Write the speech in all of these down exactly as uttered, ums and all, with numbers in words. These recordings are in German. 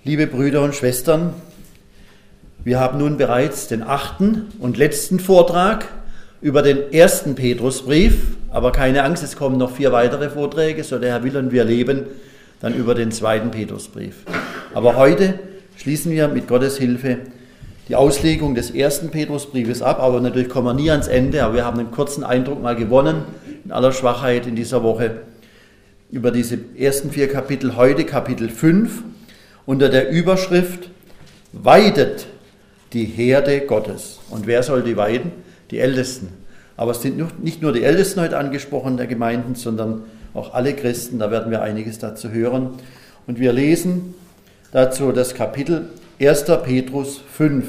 Liebe Brüder und Schwestern, wir haben nun bereits den achten und letzten Vortrag über den ersten Petrusbrief, aber keine Angst, es kommen noch vier weitere Vorträge, so der Herr will und wir leben dann über den zweiten Petrusbrief. Aber heute schließen wir mit Gottes Hilfe die Auslegung des ersten Petrusbriefes ab, aber natürlich kommen wir nie ans Ende, aber wir haben einen kurzen Eindruck mal gewonnen, in aller Schwachheit in dieser Woche, über diese ersten vier Kapitel, heute Kapitel fünf, unter der Überschrift Weidet die Herde Gottes. Und wer soll die weiden? Die Ältesten. Aber es sind nicht nur die Ältesten heute angesprochen der Gemeinden, sondern auch alle Christen. Da werden wir einiges dazu hören. Und wir lesen dazu das Kapitel erster Petrus fünf.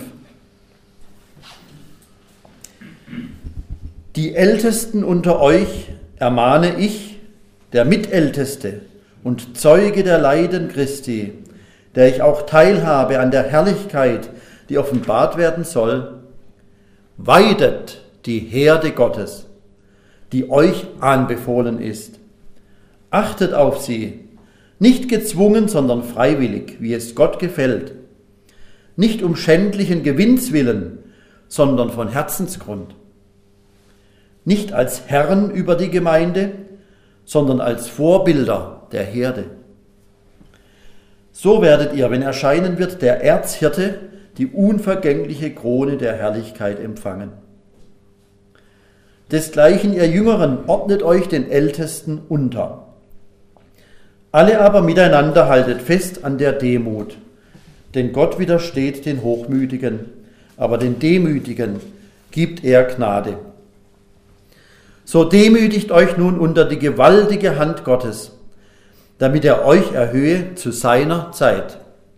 Die Ältesten unter euch ermahne ich, der Mitälteste und Zeuge der Leiden Christi, der ich auch teilhabe an der Herrlichkeit, die offenbart werden soll, weidet die Herde Gottes, die euch anbefohlen ist. Achtet auf sie, nicht gezwungen, sondern freiwillig, wie es Gott gefällt, nicht um schändlichen Gewinns willen, sondern von Herzensgrund. Nicht als Herren über die Gemeinde, sondern als Vorbilder der Herde. So werdet ihr, wenn erscheinen wird, der Erzhirte, die unvergängliche Krone der Herrlichkeit empfangen. Desgleichen, ihr Jüngeren, ordnet euch den Ältesten unter. Alle aber miteinander haltet fest an der Demut, denn Gott widersteht den Hochmütigen, aber den Demütigen gibt er Gnade. So demütigt euch nun unter die gewaltige Hand Gottes, damit er euch erhöhe zu seiner Zeit.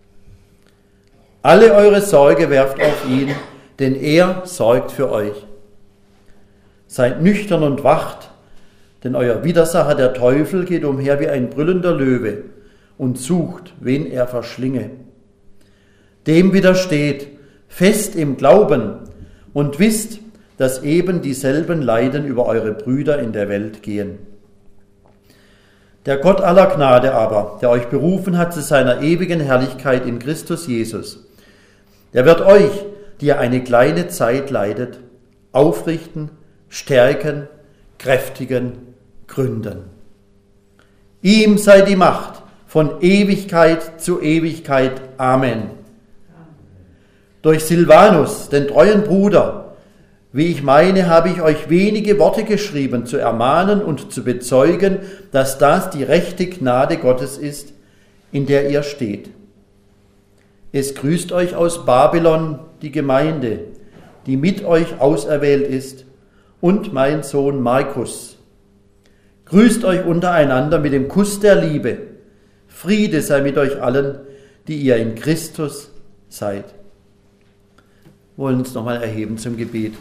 Alle eure Sorge werft auf ihn, denn er sorgt für euch. Seid nüchtern und wacht, denn euer Widersacher, der Teufel, geht umher wie ein brüllender Löwe und sucht, wen er verschlinge. Dem widersteht, fest im Glauben, und wisst, dass eben dieselben Leiden über eure Brüder in der Welt gehen. Der Gott aller Gnade aber, der euch berufen hat zu seiner ewigen Herrlichkeit in Christus Jesus, der wird euch, die ihr eine kleine Zeit leidet, aufrichten, stärken, kräftigen, gründen. Ihm sei die Macht von Ewigkeit zu Ewigkeit. Amen. Durch Silvanus, den treuen Bruder, wie ich meine, habe ich euch wenige Worte geschrieben, zu ermahnen und zu bezeugen, dass das die rechte Gnade Gottes ist, in der ihr steht. Es grüßt euch aus Babylon die Gemeinde, die mit euch auserwählt ist, und mein Sohn Markus. Grüßt euch untereinander mit dem Kuss der Liebe. Friede sei mit euch allen, die ihr in Christus seid. Wir wollen uns nochmal erheben zum Gebet.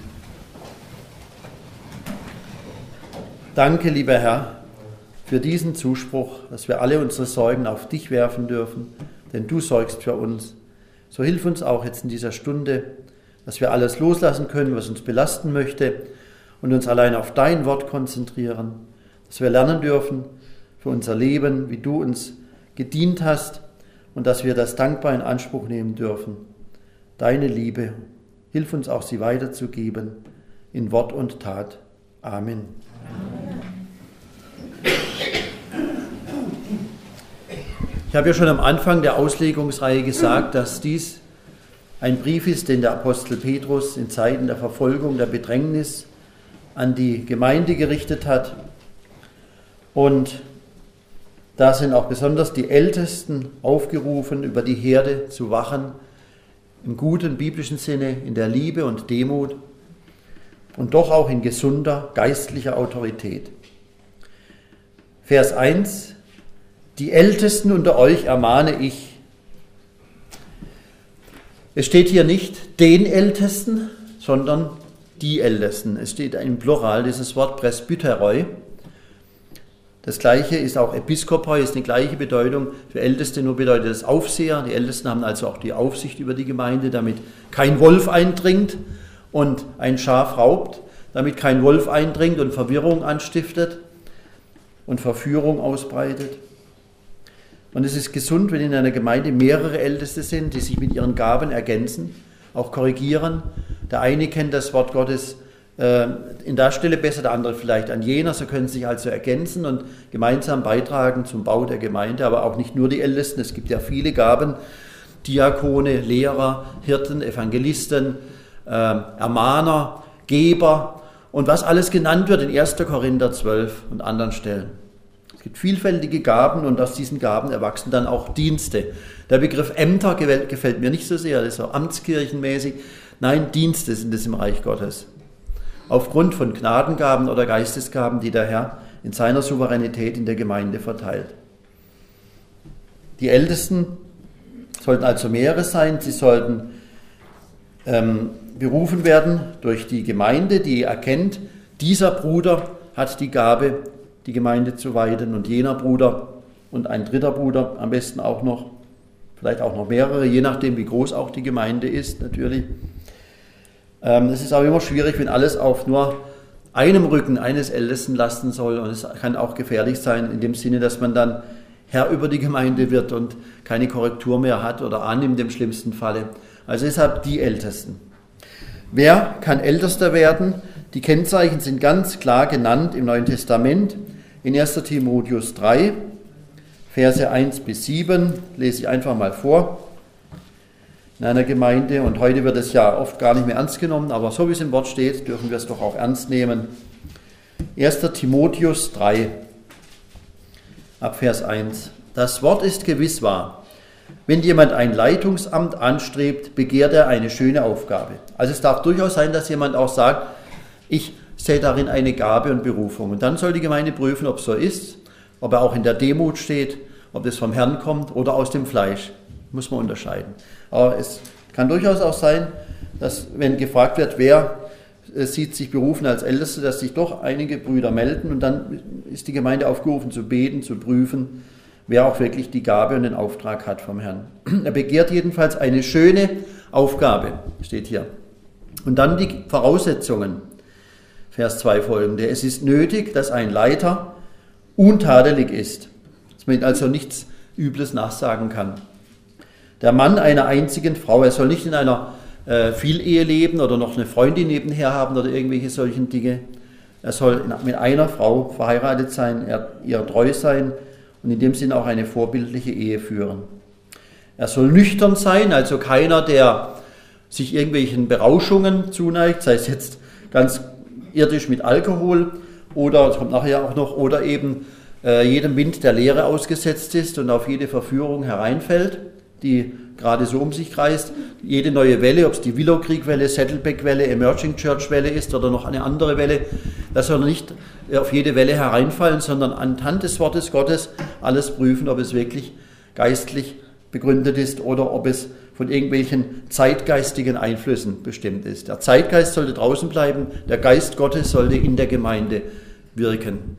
Danke, lieber Herr, für diesen Zuspruch, dass wir alle unsere Sorgen auf dich werfen dürfen, denn du sorgst für uns. So hilf uns auch jetzt in dieser Stunde, dass wir alles loslassen können, was uns belasten möchte, und uns allein auf dein Wort konzentrieren, dass wir lernen dürfen für unser Leben, wie du uns gedient hast, und dass wir das dankbar in Anspruch nehmen dürfen. Deine Liebe, hilf uns auch, sie weiterzugeben, in Wort und Tat. Amen. Ich habe ja schon am Anfang der Auslegungsreihe gesagt, dass dies ein Brief ist, den der Apostel Petrus in Zeiten der Verfolgung, der Bedrängnis an die Gemeinde gerichtet hat. Und da sind auch besonders die Ältesten aufgerufen, über die Herde zu wachen, im guten biblischen Sinne, in der Liebe und Demut und doch auch in gesunder geistlicher Autorität. Vers eins: Die Ältesten unter euch ermahne ich. Es steht hier nicht den Ältesten, sondern die Ältesten. Es steht im Plural dieses Wort Presbyteroi. Das gleiche ist auch Episkopoi, ist eine gleiche Bedeutung. Für Älteste nur bedeutet es Aufseher. Die Ältesten haben also auch die Aufsicht über die Gemeinde, damit kein Wolf eindringt und ein Schaf raubt, damit kein Wolf eindringt und Verwirrung anstiftet und Verführung ausbreitet. Und es ist gesund, wenn in einer Gemeinde mehrere Älteste sind, die sich mit ihren Gaben ergänzen, auch korrigieren. Der eine kennt das Wort Gottes äh, in der Stelle besser, der andere vielleicht an jener. So können sie sich also ergänzen und gemeinsam beitragen zum Bau der Gemeinde, aber auch nicht nur die Ältesten. Es gibt ja viele Gaben, Diakone, Lehrer, Hirten, Evangelisten, äh, Ermahner, Geber und was alles genannt wird in erster Korinther zwölf und anderen Stellen. Es gibt vielfältige Gaben und aus diesen Gaben erwachsen dann auch Dienste. Der Begriff Ämter gefällt mir nicht so sehr, das ist so amtskirchenmäßig. Nein, Dienste sind es im Reich Gottes. Aufgrund von Gnadengaben oder Geistesgaben, die der Herr in seiner Souveränität in der Gemeinde verteilt. Die Ältesten sollten also mehrere sein, sie sollten ähm, berufen werden durch die Gemeinde, die erkennt, dieser Bruder hat die Gabe, die Gemeinde zu weiden und jener Bruder und ein dritter Bruder am besten auch noch, vielleicht auch noch mehrere, je nachdem wie groß auch die Gemeinde ist natürlich. Ähm, es ist aber immer schwierig, wenn alles auf nur einem Rücken eines Ältesten lasten soll und es kann auch gefährlich sein in dem Sinne, dass man dann Herr über die Gemeinde wird und keine Korrektur mehr hat oder annimmt im schlimmsten Falle. Also deshalb die Ältesten. Wer kann Ältester werden? Die Kennzeichen sind ganz klar genannt im Neuen Testament. In erster Timotheus drei, Verse eins bis sieben, lese ich einfach mal vor. In einer Gemeinde, und heute wird es ja oft gar nicht mehr ernst genommen, aber so wie es im Wort steht, dürfen wir es doch auch ernst nehmen. erster Timotheus drei, ab Vers eins. Das Wort ist gewiss wahr. Wenn jemand ein Leitungsamt anstrebt, begehrt er eine schöne Aufgabe. Also es darf durchaus sein, dass jemand auch sagt, ich sehe darin eine Gabe und Berufung. Und dann soll die Gemeinde prüfen, ob es so ist, ob er auch in der Demut steht, ob das vom Herrn kommt oder aus dem Fleisch. Muss man unterscheiden. Aber es kann durchaus auch sein, dass wenn gefragt wird, wer sieht sich berufen als Älteste, dass sich doch einige Brüder melden und dann ist die Gemeinde aufgerufen zu beten, zu prüfen, wer auch wirklich die Gabe und den Auftrag hat vom Herrn. Er begehrt jedenfalls eine schöne Aufgabe, steht hier. Und dann die Voraussetzungen. Vers zwei folgende. Es ist nötig, dass ein Leiter untadelig ist, dass man also nichts Übles nachsagen kann. Der Mann einer einzigen Frau, er soll nicht in einer äh, Vielehe leben oder noch eine Freundin nebenher haben oder irgendwelche solchen Dinge. Er soll mit einer Frau verheiratet sein, er, ihr treu sein und in dem Sinn auch eine vorbildliche Ehe führen. Er soll nüchtern sein, also keiner, der sich irgendwelchen Berauschungen zuneigt, sei es jetzt ganz irdisch mit Alkohol oder, das kommt nachher auch noch, oder eben äh, jedem Wind der Lehre ausgesetzt ist und auf jede Verführung hereinfällt, die gerade so um sich kreist. Jede neue Welle, ob es die Willow Creek Welle, Saddleback Welle, Emerging Church Welle ist oder noch eine andere Welle, das soll nicht auf jede Welle hereinfallen, sondern anhand des Wortes Gottes alles prüfen, ob es wirklich geistlich begründet ist oder ob es von irgendwelchen zeitgeistigen Einflüssen bestimmt ist. Der Zeitgeist sollte draußen bleiben, der Geist Gottes sollte in der Gemeinde wirken.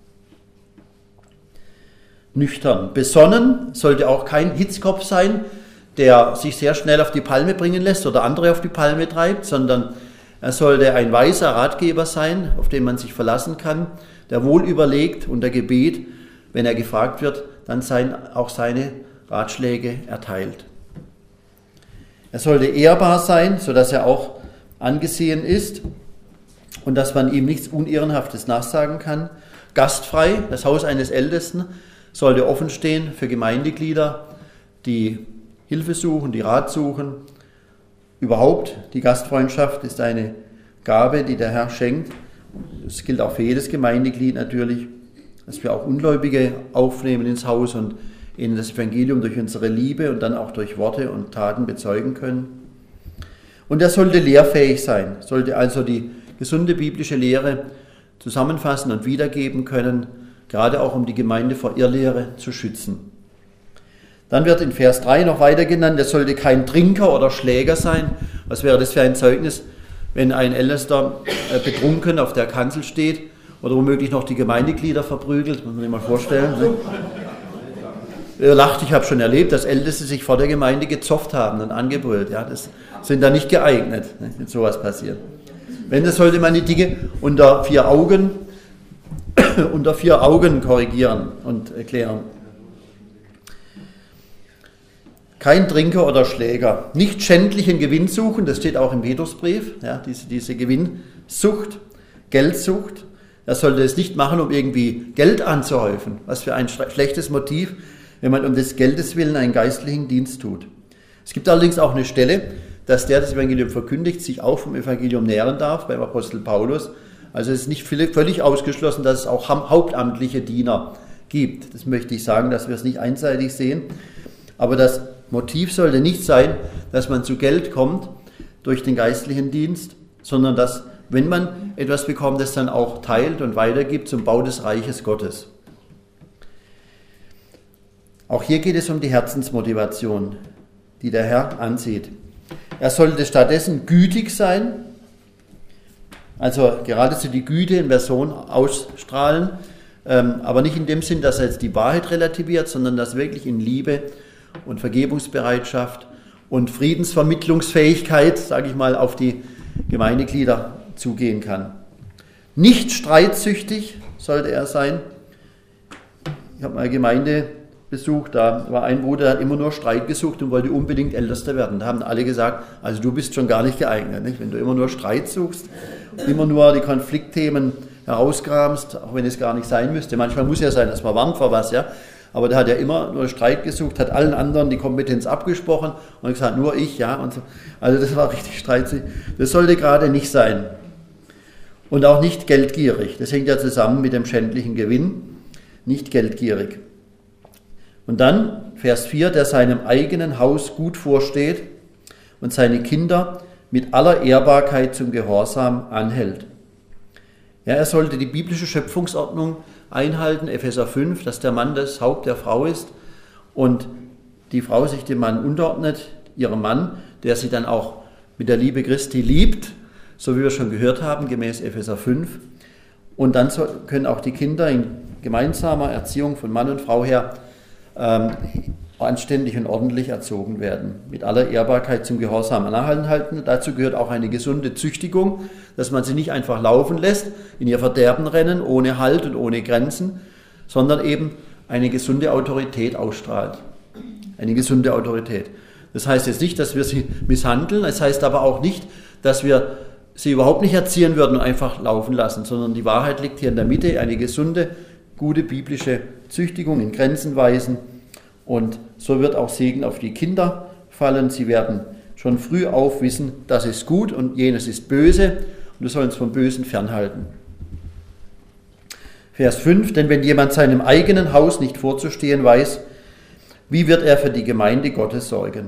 Nüchtern. Besonnen sollte auch kein Hitzkopf sein, der sich sehr schnell auf die Palme bringen lässt oder andere auf die Palme treibt, sondern er sollte ein weiser Ratgeber sein, auf den man sich verlassen kann, der wohl überlegt unter Gebet, wenn er gefragt wird, dann sein, auch seine Ratschläge erteilt. Er sollte ehrbar sein, sodass er auch angesehen ist und dass man ihm nichts Unehrenhaftes nachsagen kann. Gastfrei, das Haus eines Ältesten sollte offen stehen für Gemeindeglieder, die Hilfe suchen, die Rat suchen. Überhaupt, die Gastfreundschaft ist eine Gabe, die der Herr schenkt. Das gilt auch für jedes Gemeindeglied natürlich, dass wir auch Ungläubige aufnehmen ins Haus und ihnen das Evangelium durch unsere Liebe und dann auch durch Worte und Taten bezeugen können. Und er sollte lehrfähig sein, sollte also die gesunde biblische Lehre zusammenfassen und wiedergeben können, gerade auch um die Gemeinde vor Irrlehre zu schützen. Dann wird in Vers drei noch weiter genannt, er sollte kein Trinker oder Schläger sein. Was wäre das für ein Zeugnis, wenn ein Ältester betrunken auf der Kanzel steht oder womöglich noch die Gemeindeglieder verprügelt, muss man sich mal vorstellen. Ne? Er lacht, ich habe schon erlebt, dass Älteste sich vor der Gemeinde gezofft haben und angebrüllt. Ja, das sind da nicht geeignet, wenn sowas passiert. Wenn, das sollte man die Dinge unter vier Augen, unter vier Augen korrigieren und erklären. Kein Trinker oder Schläger. Nicht schändlichen Gewinn suchen, das steht auch im Petrusbrief, ja, diese, diese Gewinnsucht, Geldsucht. Er sollte es nicht machen, um irgendwie Geld anzuhäufen. Was für ein schlechtes Motiv, wenn man um des Geldes willen einen geistlichen Dienst tut. Es gibt allerdings auch eine Stelle, dass der das Evangelium verkündigt, sich auch vom Evangelium nähren darf, beim Apostel Paulus. Also es ist nicht völlig ausgeschlossen, dass es auch hauptamtliche Diener gibt. Das möchte ich sagen, dass wir es nicht einseitig sehen. Aber das Motiv sollte nicht sein, dass man zu Geld kommt durch den geistlichen Dienst, sondern dass, wenn man etwas bekommt, es dann auch teilt und weitergibt zum Bau des Reiches Gottes. Auch hier geht es um die Herzensmotivation, die der Herr ansieht. Er sollte stattdessen gütig sein, also geradezu die Güte in Person ausstrahlen, ähm, aber nicht in dem Sinn, dass er jetzt die Wahrheit relativiert, sondern dass wirklich in Liebe und Vergebungsbereitschaft und Friedensvermittlungsfähigkeit, sage ich mal, auf die Gemeindeglieder zugehen kann. Nicht streitsüchtig sollte er sein. Ich habe mal eine Gemeinde besucht, da war ein Bruder, der hat immer nur Streit gesucht und wollte unbedingt Ältester werden. Da haben alle gesagt, also du bist schon gar nicht geeignet, nicht? Wenn du immer nur Streit suchst, immer nur die Konfliktthemen herauskramst, auch wenn es gar nicht sein müsste. Manchmal muss ja sein, dass man warnt vor was, ja. Aber der hat ja immer nur Streit gesucht, hat allen anderen die Kompetenz abgesprochen und gesagt, nur ich, ja. Und so. Also das war richtig streitsüchtig. Das sollte gerade nicht sein. Und auch nicht geldgierig. Das hängt ja zusammen mit dem schändlichen Gewinn. Nicht geldgierig. Und dann, Vers vier, der seinem eigenen Haus gut vorsteht und seine Kinder mit aller Ehrbarkeit zum Gehorsam anhält. Ja, er sollte die biblische Schöpfungsordnung einhalten, Epheser fünf, dass der Mann das Haupt der Frau ist und die Frau sich dem Mann unterordnet, ihrem Mann, der sie dann auch mit der Liebe Christi liebt, so wie wir schon gehört haben, gemäß Epheser fünf. Und dann können auch die Kinder in gemeinsamer Erziehung von Mann und Frau her ähm, anständig und ordentlich erzogen werden, mit aller Ehrbarkeit zum Gehorsam anhalten. Dazu gehört auch eine gesunde Züchtigung, dass man sie nicht einfach laufen lässt, in ihr Verderben rennen, ohne Halt und ohne Grenzen, sondern eben eine gesunde Autorität ausstrahlt. Eine gesunde Autorität. Das heißt jetzt nicht, dass wir sie misshandeln, es heißt aber auch nicht, dass wir sie überhaupt nicht erziehen würden und einfach laufen lassen, sondern die Wahrheit liegt hier in der Mitte, eine gesunde, gute biblische Züchtigung in Grenzen weisen. Und so wird auch Segen auf die Kinder fallen. Sie werden schon früh auf wissen, das ist gut und jenes ist böse und wir sollen uns vom Bösen fernhalten. Vers fünf, denn wenn jemand seinem eigenen Haus nicht vorzustehen weiß, wie wird er für die Gemeinde Gottes sorgen?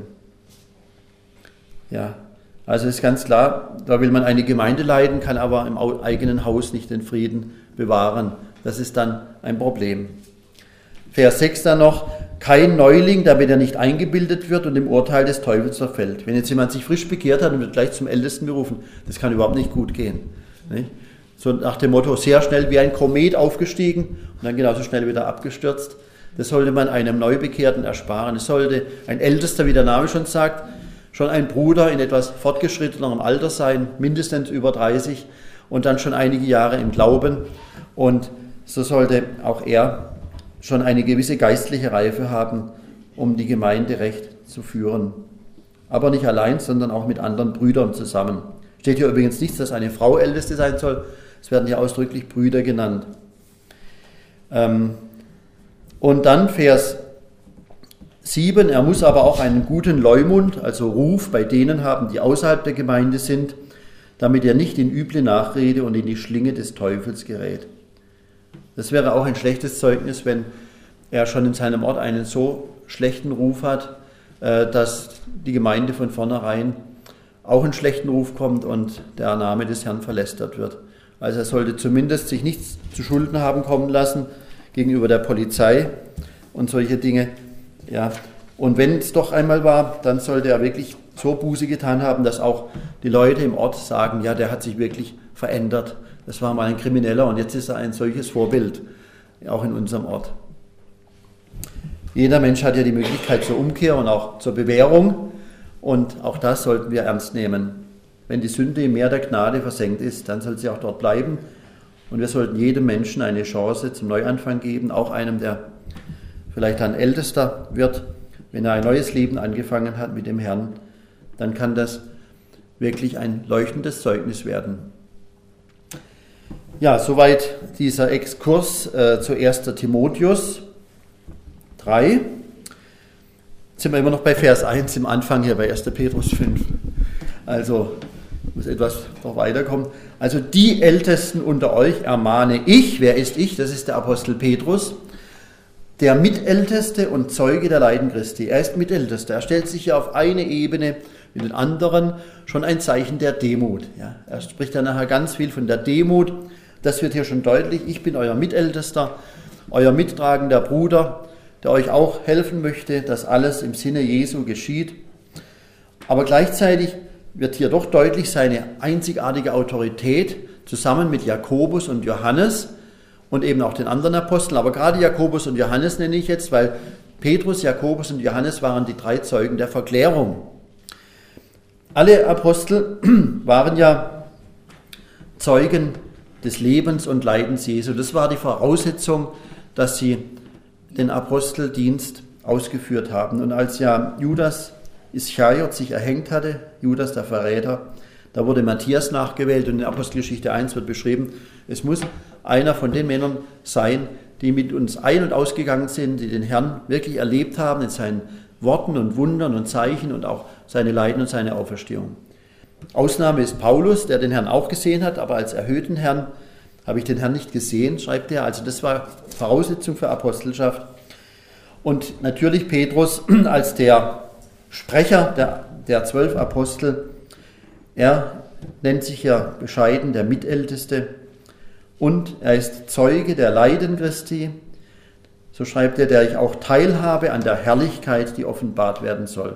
Ja, also ist ganz klar, da will man eine Gemeinde leiten, kann aber im eigenen Haus nicht den Frieden bewahren. Das ist dann ein Problem. Vers sechs dann noch, kein Neuling, damit er nicht eingebildet wird und im Urteil des Teufels verfällt. Wenn jetzt jemand sich frisch bekehrt hat und wird gleich zum Ältesten berufen, das kann überhaupt nicht gut gehen. Nicht? So nach dem Motto, sehr schnell wie ein Komet aufgestiegen und dann genauso schnell wieder abgestürzt. Das sollte man einem Neubekehrten ersparen. Es sollte ein Ältester, wie der Name schon sagt, schon ein Bruder in etwas fortgeschrittenerem Alter sein, mindestens über dreißig und dann schon einige Jahre im Glauben. Und so sollte auch er schon eine gewisse geistliche Reife haben, um die Gemeinde recht zu führen. Aber nicht allein, sondern auch mit anderen Brüdern zusammen. Steht hier übrigens nichts, dass eine Frau Älteste sein soll. Es werden hier ausdrücklich Brüder genannt. Und dann Vers sieben, er muss aber auch einen guten Leumund, also Ruf, bei denen haben, die außerhalb der Gemeinde sind, damit er nicht in üble Nachrede und in die Schlinge des Teufels gerät. Das wäre auch ein schlechtes Zeugnis, wenn er schon in seinem Ort einen so schlechten Ruf hat, dass die Gemeinde von vornherein auch in schlechten Ruf kommt und der Name des Herrn verlästert wird. Also er sollte zumindest sich nichts zu Schulden haben kommen lassen gegenüber der Polizei und solche Dinge. Ja. Und wenn es doch einmal war, dann sollte er wirklich so Buße getan haben, dass auch die Leute im Ort sagen, ja, der hat sich wirklich verändert. Das war mal ein Krimineller und jetzt ist er ein solches Vorbild, auch in unserem Ort. Jeder Mensch hat ja die Möglichkeit zur Umkehr und auch zur Bewährung und auch das sollten wir ernst nehmen. Wenn die Sünde im Meer der Gnade versenkt ist, dann soll sie auch dort bleiben und wir sollten jedem Menschen eine Chance zum Neuanfang geben, auch einem, der vielleicht ein Ältester wird wenn er ein neues Leben angefangen hat mit dem Herrn, dann kann das wirklich ein leuchtendes Zeugnis werden. Ja, soweit dieser Exkurs äh, zu erster Timotheus drei. Jetzt sind wir immer noch bei Vers eins im Anfang hier bei erster Petrus fünf. Also muss etwas noch weiterkommen. Also die Ältesten unter euch ermahne ich. Wer ist ich? Das ist der Apostel Petrus, der Mitälteste und Zeuge der Leiden Christi. Er ist Mitältester. Er stellt sich ja auf eine Ebene mit den anderen, schon ein Zeichen der Demut. Ja, er spricht ja nachher ganz viel von der Demut. Das wird hier schon deutlich. Ich bin euer Mitältester, euer mittragender Bruder, der euch auch helfen möchte, dass alles im Sinne Jesu geschieht. Aber gleichzeitig wird hier doch deutlich seine einzigartige Autorität zusammen mit Jakobus und Johannes und eben auch den anderen Aposteln. Aber gerade Jakobus und Johannes nenne ich jetzt, weil Petrus, Jakobus und Johannes waren die drei Zeugen der Verklärung. Alle Apostel waren ja Zeugen des Lebens und Leidens Jesu. Das war die Voraussetzung, dass sie den Aposteldienst ausgeführt haben. Und als ja Judas Ischariot sich erhängt hatte, Judas der Verräter, da wurde Matthias nachgewählt und in Apostelgeschichte eins wird beschrieben, es muss einer von den Männern sein, die mit uns ein- und ausgegangen sind, die den Herrn wirklich erlebt haben in seinen Worten und Wundern und Zeichen und auch seine Leiden und seine Auferstehung. Ausnahme ist Paulus, der den Herrn auch gesehen hat, aber als erhöhten Herrn habe ich den Herrn nicht gesehen, schreibt er. Also das war Voraussetzung für Apostelschaft. Und natürlich Petrus als der Sprecher der, der zwölf Apostel, er nennt sich ja bescheiden der Mitälteste und er ist Zeuge der Leiden Christi, so schreibt er, der ich auch teilhabe an der Herrlichkeit, die offenbart werden soll.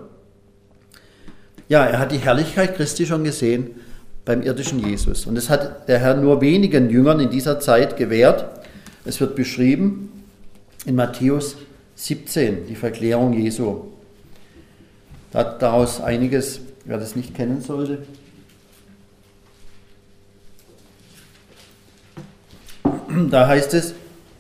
Ja, er hat die Herrlichkeit Christi schon gesehen beim irdischen Jesus und das hat der Herr nur wenigen Jüngern in dieser Zeit gewährt. Es wird beschrieben in Matthäus siebzehn, die Verklärung Jesu. Da hat daraus einiges, wer das nicht kennen sollte. Da heißt es,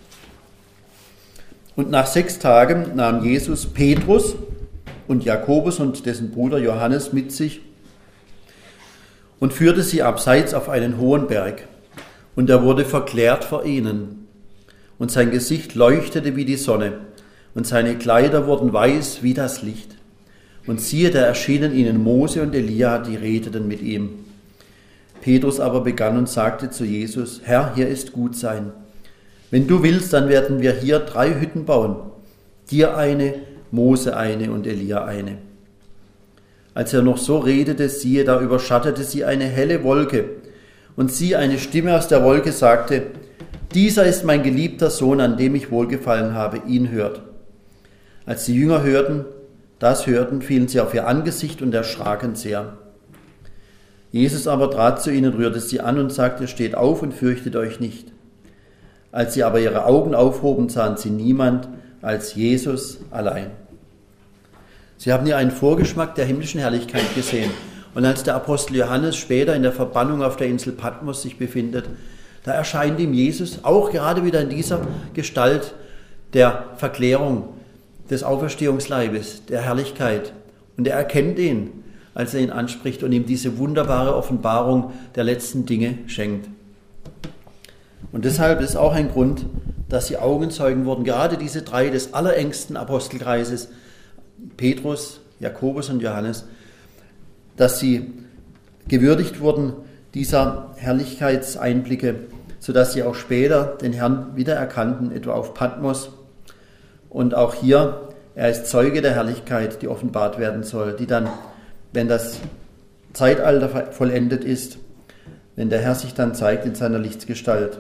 und nach sechs Tagen nahm Jesus Petrus und Jakobus und dessen Bruder Johannes mit sich und führte sie abseits auf einen hohen Berg. Und er wurde verklärt vor ihnen. Und sein Gesicht leuchtete wie die Sonne und seine Kleider wurden weiß wie das Licht. Und siehe, da erschienen ihnen Mose und Elia, die redeten mit ihm. Petrus aber begann und sagte zu Jesus, Herr, hier ist gut sein. Wenn du willst, dann werden wir hier drei Hütten bauen. Dir eine, Mose eine und Elia eine. Als er noch so redete, siehe, da überschattete sie eine helle Wolke. Und siehe, eine Stimme aus der Wolke sagte, dieser ist mein geliebter Sohn, an dem ich wohlgefallen habe, ihn hört. Als die Jünger hörten, das hörten, fielen sie auf ihr Angesicht und erschraken sehr. Jesus aber trat zu ihnen, rührte sie an und sagte, steht auf und fürchtet euch nicht. Als sie aber ihre Augen aufhoben, sahen sie niemand als Jesus allein. Sie haben hier einen Vorgeschmack der himmlischen Herrlichkeit gesehen. Und als der Apostel Johannes später in der Verbannung auf der Insel Patmos sich befindet, da erscheint ihm Jesus auch gerade wieder in dieser Gestalt der Verklärung des Auferstehungsleibes, der Herrlichkeit. Und er erkennt ihn, als er ihn anspricht und ihm diese wunderbare Offenbarung der letzten Dinge schenkt. Und deshalb ist auch ein Grund, dass sie Augenzeugen wurden, gerade diese drei des allerengsten Apostelkreises, Petrus, Jakobus und Johannes, dass sie gewürdigt wurden dieser Herrlichkeitseinblicke, sodass sie auch später den Herrn wiedererkannten, etwa auf Patmos. Und auch hier, er ist Zeuge der Herrlichkeit, die offenbart werden soll, die dann, wenn das Zeitalter vollendet ist, wenn der Herr sich dann zeigt in seiner Lichtgestalt.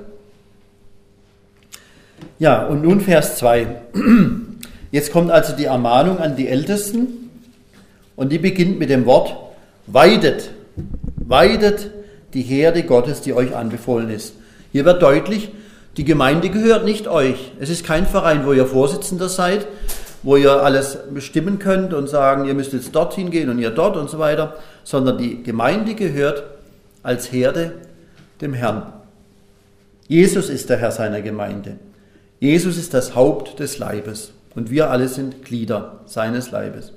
Ja, und nun Vers zwei. Jetzt kommt also die Ermahnung an die Ältesten und die beginnt mit dem Wort weidet. Weidet die Herde Gottes, die euch anbefohlen ist. Hier wird deutlich, die Gemeinde gehört nicht euch. Es ist kein Verein, wo ihr Vorsitzender seid, wo ihr alles bestimmen könnt und sagen, ihr müsst jetzt dorthin gehen und ihr dort und so weiter, sondern die Gemeinde gehört als Herde dem Herrn. Jesus ist der Herr seiner Gemeinde. Jesus ist das Haupt des Leibes. Und wir alle sind Glieder seines Leibes.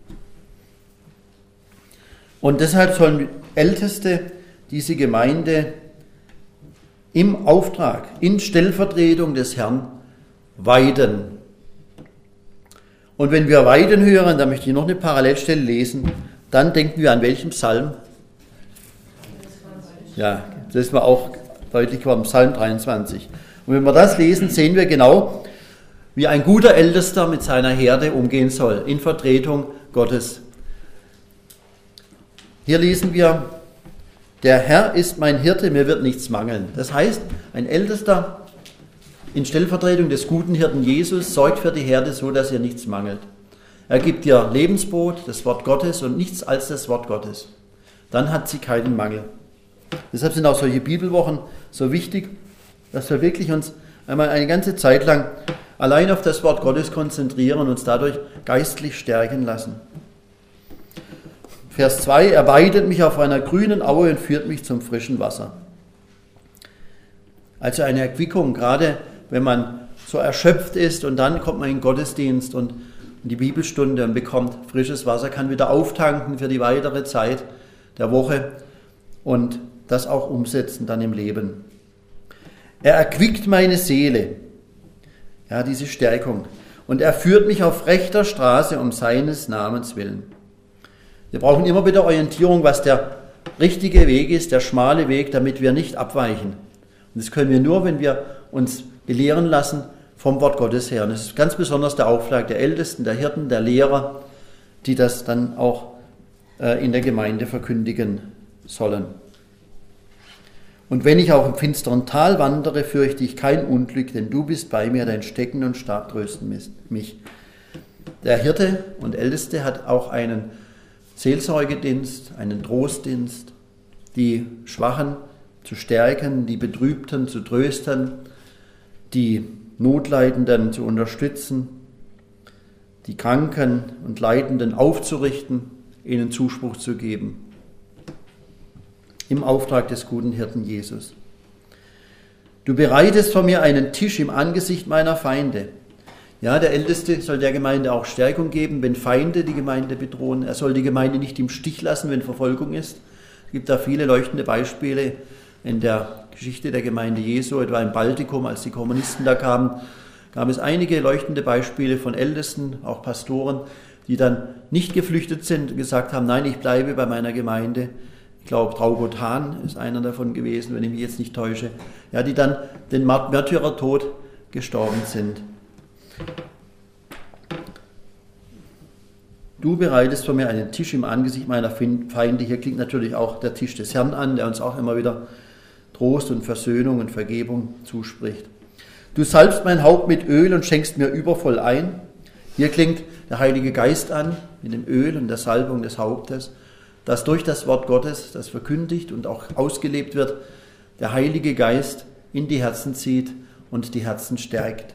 Und deshalb sollen Älteste diese Gemeinde im Auftrag, in Stellvertretung des Herrn weiden. Und wenn wir weiden hören, da möchte ich noch eine Parallelstelle lesen, dann denken wir an welchem Psalm? Ja, das war auch deutlich geworden, Psalm dreiundzwanzig. Und wenn wir das lesen, sehen wir genau, wie ein guter Ältester mit seiner Herde umgehen soll, in Vertretung Gottes. Hier lesen wir, der Herr ist mein Hirte, mir wird nichts mangeln. Das heißt, ein Ältester in Stellvertretung des guten Hirten Jesus sorgt für die Herde so, dass ihr nichts mangelt. Er gibt ihr Lebensbrot, das Wort Gottes und nichts als das Wort Gottes. Dann hat sie keinen Mangel. Deshalb sind auch solche Bibelwochen so wichtig, dass wir wirklich uns einmal eine ganze Zeit lang allein auf das Wort Gottes konzentrieren und uns dadurch geistlich stärken lassen. Vers zwei, er weidet mich auf einer grünen Aue und führt mich zum frischen Wasser. Also eine Erquickung, gerade wenn man so erschöpft ist und dann kommt man in den Gottesdienst und in die Bibelstunde und bekommt frisches Wasser, kann wieder auftanken für die weitere Zeit der Woche und das auch umsetzen dann im Leben. Er erquickt meine Seele, ja, diese Stärkung, und er führt mich auf rechter Straße um seines Namens willen. Wir brauchen immer wieder Orientierung, was der richtige Weg ist, der schmale Weg, damit wir nicht abweichen. Und das können wir nur, wenn wir uns belehren lassen vom Wort Gottes her. Und das ist ganz besonders der Auftrag der Ältesten, der Hirten, der Lehrer, die das dann auch äh, in der Gemeinde verkündigen sollen. Und wenn ich auch im finsteren Tal wandere, fürchte ich kein Unglück, denn du bist bei mir, dein Stecken und Stab trösten mich. Der Hirte und Älteste hat auch einen Seelsorgedienst, einen Trostdienst, die Schwachen zu stärken, die Betrübten zu trösten, die Notleidenden zu unterstützen, die Kranken und Leidenden aufzurichten, ihnen Zuspruch zu geben. Im Auftrag des guten Hirten Jesus. Du bereitest vor mir einen Tisch im Angesicht meiner Feinde. Ja, der Älteste soll der Gemeinde auch Stärkung geben, wenn Feinde die Gemeinde bedrohen. Er soll die Gemeinde nicht im Stich lassen, wenn Verfolgung ist. Es gibt da viele leuchtende Beispiele in der Geschichte der Gemeinde Jesu, etwa im Baltikum, als die Kommunisten da kamen, gab es einige leuchtende Beispiele von Ältesten, auch Pastoren, die dann nicht geflüchtet sind und gesagt haben, nein, ich bleibe bei meiner Gemeinde. Ich glaube, Traugott Hahn ist einer davon gewesen, wenn ich mich jetzt nicht täusche, ja, die dann den Märtyrertod gestorben sind. Du bereitest vor mir einen Tisch im Angesicht meiner Feinde. Hier klingt natürlich auch der Tisch des Herrn an, der uns auch immer wieder Trost und Versöhnung und Vergebung zuspricht. Du salbst mein Haupt mit Öl und schenkst mir übervoll ein. Hier klingt der Heilige Geist an, mit dem Öl und der Salbung des Hauptes, dass durch das Wort Gottes, das verkündigt und auch ausgelebt wird, der Heilige Geist in die Herzen zieht und die Herzen stärkt.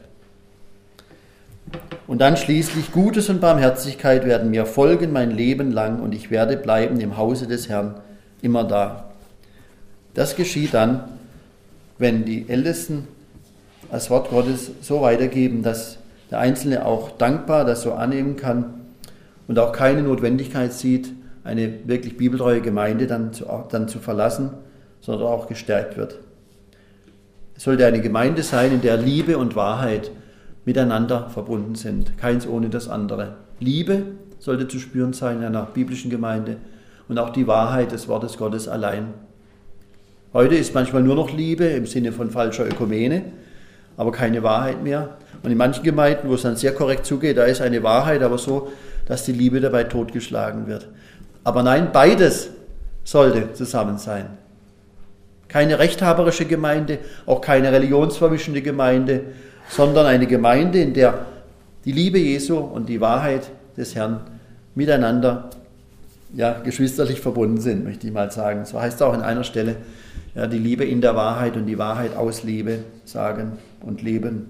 Und dann schließlich, Gutes und Barmherzigkeit werden mir folgen mein Leben lang und ich werde bleiben im Hause des Herrn immer da. Das geschieht dann, wenn die Ältesten das Wort Gottes so weitergeben, dass der Einzelne auch dankbar das so annehmen kann und auch keine Notwendigkeit sieht, eine wirklich bibeltreue Gemeinde dann zu, dann zu verlassen, sondern auch gestärkt wird. Es sollte eine Gemeinde sein, in der Liebe und Wahrheit miteinander verbunden sind, keins ohne das andere. Liebe sollte zu spüren sein in einer biblischen Gemeinde und auch die Wahrheit des Wortes Gottes allein. Heute ist manchmal nur noch Liebe im Sinne von falscher Ökumene, aber keine Wahrheit mehr. Und in manchen Gemeinden, wo es dann sehr korrekt zugeht, da ist eine Wahrheit, aber so, dass die Liebe dabei totgeschlagen wird. Aber nein, beides sollte zusammen sein. Keine rechthaberische Gemeinde, auch keine religionsvermischende Gemeinde, sondern eine Gemeinde, in der die Liebe Jesu und die Wahrheit des Herrn miteinander ja, geschwisterlich verbunden sind, möchte ich mal sagen. So heißt es auch an einer Stelle, ja, die Liebe in der Wahrheit und die Wahrheit aus Liebe sagen und leben.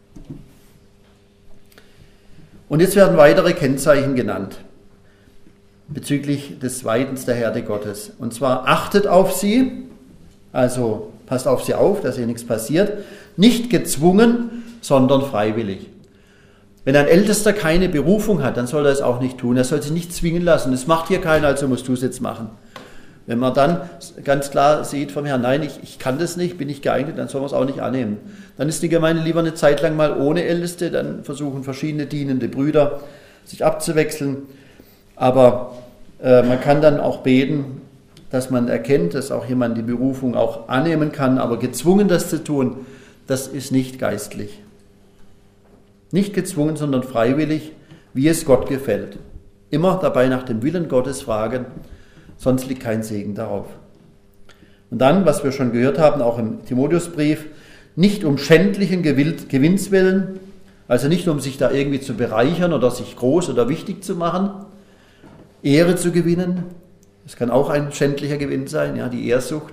Und jetzt werden weitere Kennzeichen genannt bezüglich des Weidens der Herde Gottes. Und zwar achtet auf sie, also passt auf sie auf, dass ihr nichts passiert, nicht gezwungen, sondern freiwillig. Wenn ein Ältester keine Berufung hat, dann soll er es auch nicht tun. Er soll sich nicht zwingen lassen. Das macht hier keiner, also musst du es jetzt machen. Wenn man dann ganz klar sieht vom Herrn, nein, ich, ich kann das nicht, bin nicht geeignet, dann soll man es auch nicht annehmen. Dann ist die Gemeinde lieber eine Zeit lang mal ohne Älteste, dann versuchen verschiedene dienende Brüder sich abzuwechseln. Aber äh, man kann dann auch beten, dass man erkennt, dass auch jemand die Berufung auch annehmen kann, aber gezwungen das zu tun, das ist nicht geistlich. Nicht gezwungen, sondern freiwillig, wie es Gott gefällt. Immer dabei nach dem Willen Gottes fragen, sonst liegt kein Segen darauf. Und dann, was wir schon gehört haben, auch im Timotheusbrief, nicht um schändlichen Gewinns willen, also nicht um sich da irgendwie zu bereichern oder sich groß oder wichtig zu machen, Ehre zu gewinnen, das kann auch ein schändlicher Gewinn sein, ja, die Ehrsucht.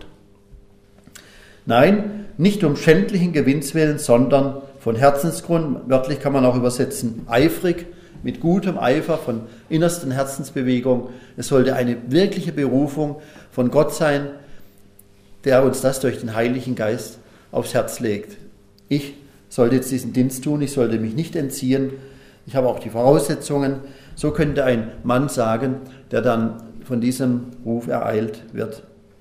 Nein, nicht um schändlichen Gewinns willen, sondern von Herzensgrund, wörtlich kann man auch übersetzen, eifrig, mit gutem Eifer, von innersten Herzensbewegung. Es sollte eine wirkliche Berufung von Gott sein, der uns das durch den Heiligen Geist aufs Herz legt. Ich sollte jetzt diesen Dienst tun, ich sollte mich nicht entziehen, ich habe auch die Voraussetzungen. So könnte ein Mann sagen, der dann von diesem Ruf ereilt wird.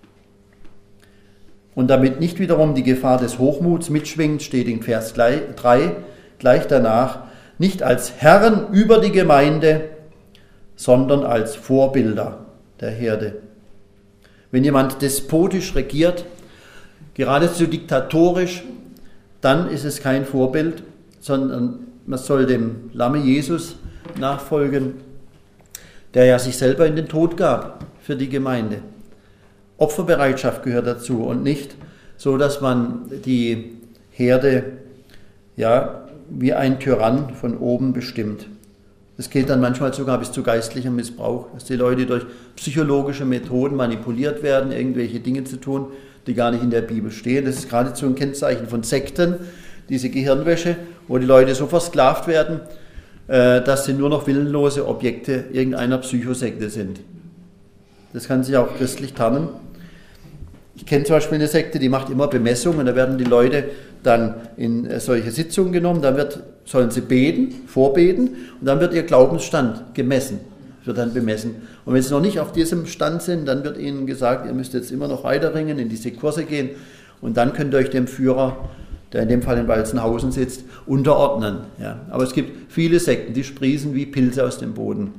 Und damit nicht wiederum die Gefahr des Hochmuts mitschwingt, steht in Vers drei gleich danach, nicht als Herren über die Gemeinde, sondern als Vorbilder der Herde. Wenn jemand despotisch regiert, geradezu diktatorisch, dann ist es kein Vorbild, sondern man soll dem Lamme Jesus nachfolgen, der ja sich selber in den Tod gab für die Gemeinde. Opferbereitschaft gehört dazu und nicht so, dass man die Herde ja wie ein Tyrann von oben bestimmt. Das geht dann manchmal sogar bis zu geistlichem Missbrauch, dass die Leute durch psychologische Methoden manipuliert werden, irgendwelche Dinge zu tun, die gar nicht in der Bibel stehen. Das ist geradezu ein Kennzeichen von Sekten, diese Gehirnwäsche, wo die Leute so versklavt werden, dass sie nur noch willenlose Objekte irgendeiner Psychosekte sind. Das kann sich auch christlich tarnen. Ich kenne zum Beispiel eine Sekte, die macht immer Bemessungen, da werden die Leute dann in solche Sitzungen genommen, dann wird, sollen sie beten, vorbeten und dann wird ihr Glaubensstand gemessen, wird dann bemessen. Und wenn sie noch nicht auf diesem Stand sind, dann wird ihnen gesagt, ihr müsst jetzt immer noch weiter ringen, in diese Kurse gehen und dann könnt ihr euch dem Führer, der in dem Fall in Walzenhausen sitzt, unterordnen. Ja. Aber es gibt viele Sekten, die sprießen wie Pilze aus dem Boden.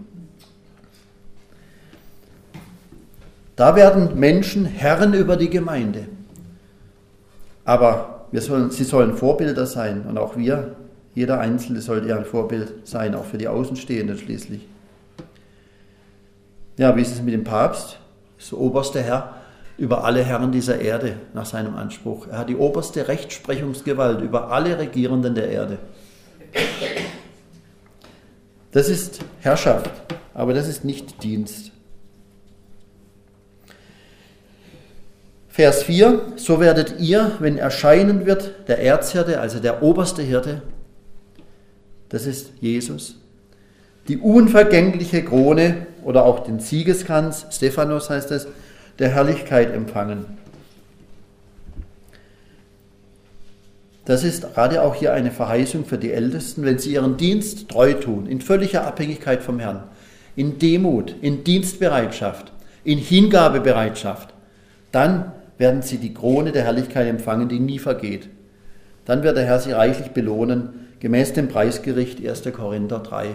Da werden Menschen Herren über die Gemeinde. Aber wir sollen, sie sollen Vorbilder sein. Und auch wir, jeder Einzelne sollte ja ein Vorbild sein, auch für die Außenstehenden schließlich. Ja, wie ist es mit dem Papst? Das ist der oberste Herr über alle Herren dieser Erde nach seinem Anspruch. Er hat die oberste Rechtsprechungsgewalt über alle Regierenden der Erde. Das ist Herrschaft, aber das ist nicht Dienst. Vers vier, so werdet ihr, wenn erscheinen wird, der Erzhirte, also der oberste Hirte, das ist Jesus, die unvergängliche Krone oder auch den Siegeskranz, Stephanos heißt es, der Herrlichkeit empfangen. Das ist gerade auch hier eine Verheißung für die Ältesten, wenn sie ihren Dienst treu tun, in völliger Abhängigkeit vom Herrn, in Demut, in Dienstbereitschaft, in Hingabebereitschaft, dann werden sie die Krone der Herrlichkeit empfangen, die nie vergeht. Dann wird der Herr sie reichlich belohnen, gemäß dem Preisgericht erster Korinther drei.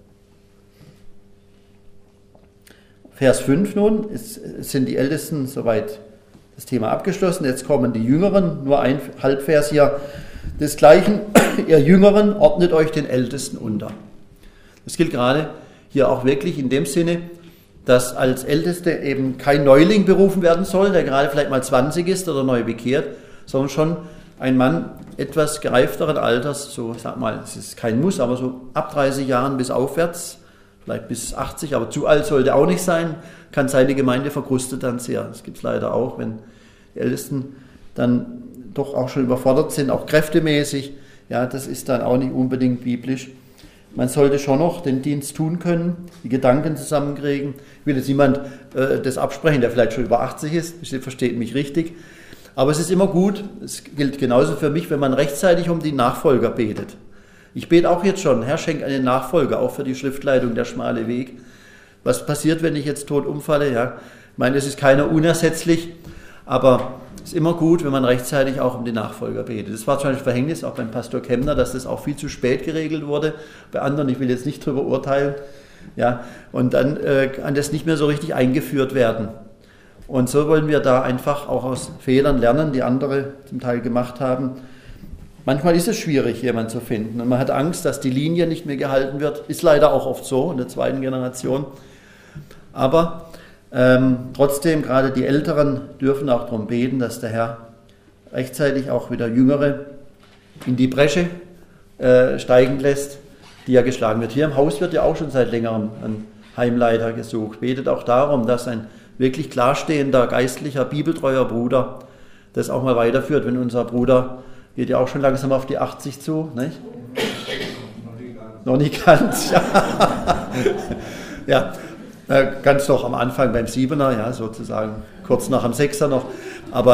Vers fünf nun, es sind die Ältesten soweit das Thema abgeschlossen. Jetzt kommen die Jüngeren, nur ein Halbvers hier. Desgleichen, ihr Jüngeren, ordnet euch den Ältesten unter. Das gilt gerade hier auch wirklich in dem Sinne, dass als Älteste eben kein Neuling berufen werden soll, der gerade vielleicht mal zwanzig ist oder neu bekehrt, sondern schon ein Mann etwas gereifteren Alters, so ich sag mal, es ist kein Muss, aber so ab dreißig Jahren bis aufwärts, vielleicht bis achtzig, aber zu alt sollte auch nicht sein, kann seine Gemeinde verkrustet dann sehr. Das gibt es leider auch, wenn die Ältesten dann doch auch schon überfordert sind, auch kräftemäßig, ja, das ist dann auch nicht unbedingt biblisch. Man sollte schon noch den Dienst tun können, die Gedanken zusammenkriegen. Ich will jetzt niemand äh, das absprechen, der vielleicht schon über achtzig ist, versteht mich richtig. Aber es ist immer gut, es gilt genauso für mich, wenn man rechtzeitig um die Nachfolger betet. Ich bete auch jetzt schon, Herr, schenk einen Nachfolger, auch für die Schriftleitung Der schmale Weg. Was passiert, wenn ich jetzt tot umfalle? Ja, ich meine, es ist keiner unersetzlich, aber es ist immer gut, wenn man rechtzeitig auch um die Nachfolger betet. Das war zum Beispiel Verhängnis auch beim Pastor Kemner, dass das auch viel zu spät geregelt wurde. Bei anderen, ich will jetzt nicht darüber urteilen, ja, und dann äh, kann das nicht mehr so richtig eingeführt werden. Und so wollen wir da einfach auch aus Fehlern lernen, die andere zum Teil gemacht haben. Manchmal ist es schwierig, jemanden zu finden und man hat Angst, dass die Linie nicht mehr gehalten wird. Ist leider auch oft so in der zweiten Generation. Aber ähm, trotzdem, gerade die Älteren dürfen auch darum beten, dass der Herr rechtzeitig auch wieder Jüngere in die Bresche äh, steigen lässt, die ja geschlagen wird. Hier im Haus wird ja auch schon seit längerem ein Heimleiter gesucht. Betet auch darum, dass ein wirklich klarstehender, geistlicher, bibeltreuer Bruder das auch mal weiterführt, wenn unser Bruder geht ja auch schon langsam auf die achtzig zu, nicht? Noch nicht ganz. Ja, ja, ganz noch am Anfang beim Siebener, ja, sozusagen kurz nach dem Sechser noch. Aber,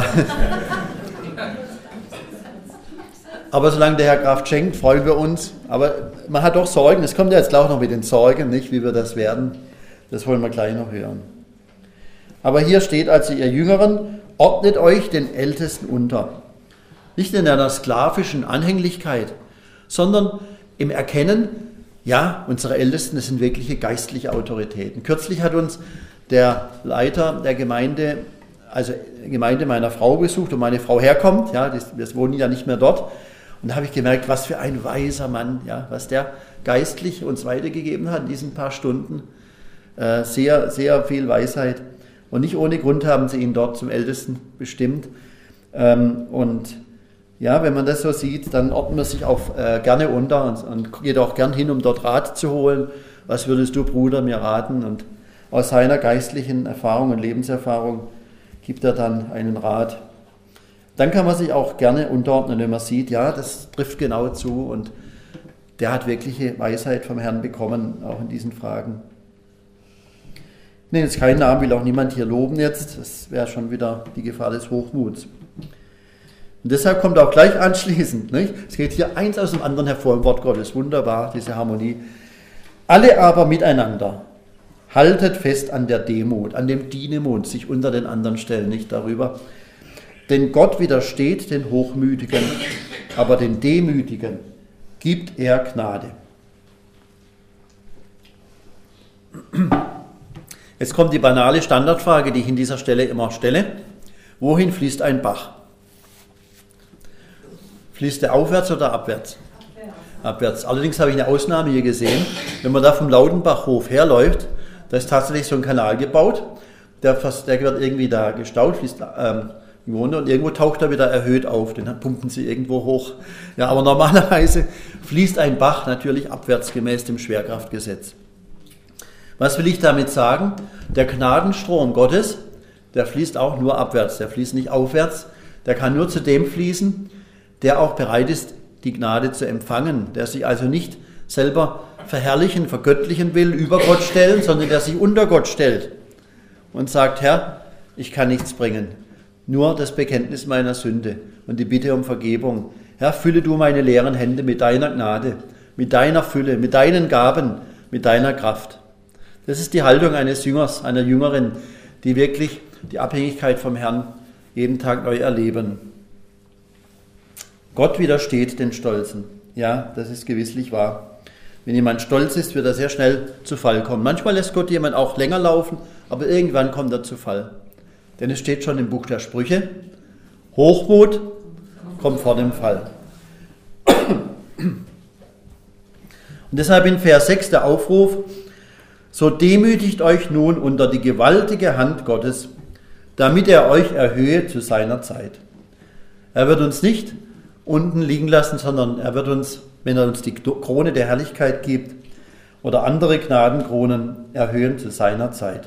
aber solange der Herr Kraft schenkt, freuen wir uns. Aber man hat doch Sorgen, es kommt ja jetzt auch noch mit den Sorgen, nicht, wie wir das werden. Das wollen wir gleich noch hören. Aber hier steht also, ihr Jüngeren, ordnet euch den Ältesten unter. Nicht in einer sklavischen Anhänglichkeit, sondern im Erkennen, ja, unsere Ältesten, das sind wirkliche geistliche Autoritäten. Kürzlich hat uns der Leiter der Gemeinde, also Gemeinde meiner Frau besucht, wo meine Frau herkommt, ja, wir wohnen ja nicht mehr dort. Und da habe ich gemerkt, was für ein weiser Mann, ja, was der geistlich uns weitergegeben hat in diesen paar Stunden. Äh, sehr, sehr viel Weisheit. Und nicht ohne Grund haben sie ihn dort zum Ältesten bestimmt. Ähm, und ja, wenn man das so sieht, dann ordnet man sich auch äh, gerne unter und, und geht auch gern hin, um dort Rat zu holen. Was würdest du, Bruder, mir raten? Und aus seiner geistlichen Erfahrung und Lebenserfahrung gibt er dann einen Rat. Dann kann man sich auch gerne unterordnen, wenn man sieht, ja, das trifft genau zu und der hat wirkliche Weisheit vom Herrn bekommen, auch in diesen Fragen. Ich nenne jetzt keinen Namen, will auch niemand hier loben jetzt, das wäre schon wieder die Gefahr des Hochmuts. Und deshalb kommt auch gleich anschließend, nicht? Es geht hier eins aus dem anderen hervor im Wort Gottes, wunderbar, diese Harmonie. Alle aber miteinander, haltet fest an der Demut, an dem Dienemut, sich unter den anderen stellen, nicht darüber. Denn Gott widersteht den Hochmütigen, aber den Demütigen gibt er Gnade. Jetzt kommt die banale Standardfrage, die ich in dieser Stelle immer stelle. Wohin fließt ein Bach? Fließt er aufwärts oder abwärts? Abwärts. Abwärts. Allerdings habe ich eine Ausnahme hier gesehen. Wenn man da vom Laudenbachhof herläuft, da ist tatsächlich so ein Kanal gebaut. Der, der wird irgendwie da gestaut, fließt ähm, und irgendwo taucht er wieder erhöht auf. Den pumpen sie irgendwo hoch. Ja, aber normalerweise fließt ein Bach natürlich abwärts gemäß dem Schwerkraftgesetz. Was will ich damit sagen? Der Gnadenstrom Gottes, der fließt auch nur abwärts, der fließt nicht aufwärts. Der kann nur zu dem fließen, der auch bereit ist, die Gnade zu empfangen, der sich also nicht selber verherrlichen, vergöttlichen will, über Gott stellen, sondern der sich unter Gott stellt und sagt, Herr, ich kann nichts bringen, nur das Bekenntnis meiner Sünde und die Bitte um Vergebung. Herr, fülle du meine leeren Hände mit deiner Gnade, mit deiner Fülle, mit deinen Gaben, mit deiner Kraft. Das ist die Haltung eines Jüngers, einer Jüngerin, die wirklich die Abhängigkeit vom Herrn jeden Tag neu erleben. Gott widersteht den Stolzen. Ja, das ist gewisslich wahr. Wenn jemand stolz ist, wird er sehr schnell zu Fall kommen. Manchmal lässt Gott jemand auch länger laufen, aber irgendwann kommt er zu Fall. Denn es steht schon im Buch der Sprüche, Hochmut kommt vor dem Fall. Und deshalb in Vers sechs der Aufruf, so demütigt euch nun unter die gewaltige Hand Gottes, damit er euch erhöhe zu seiner Zeit. Er wird uns nicht unten liegen lassen, sondern er wird uns, wenn er uns die Krone der Herrlichkeit gibt oder andere Gnadenkronen, erhöhen zu seiner Zeit.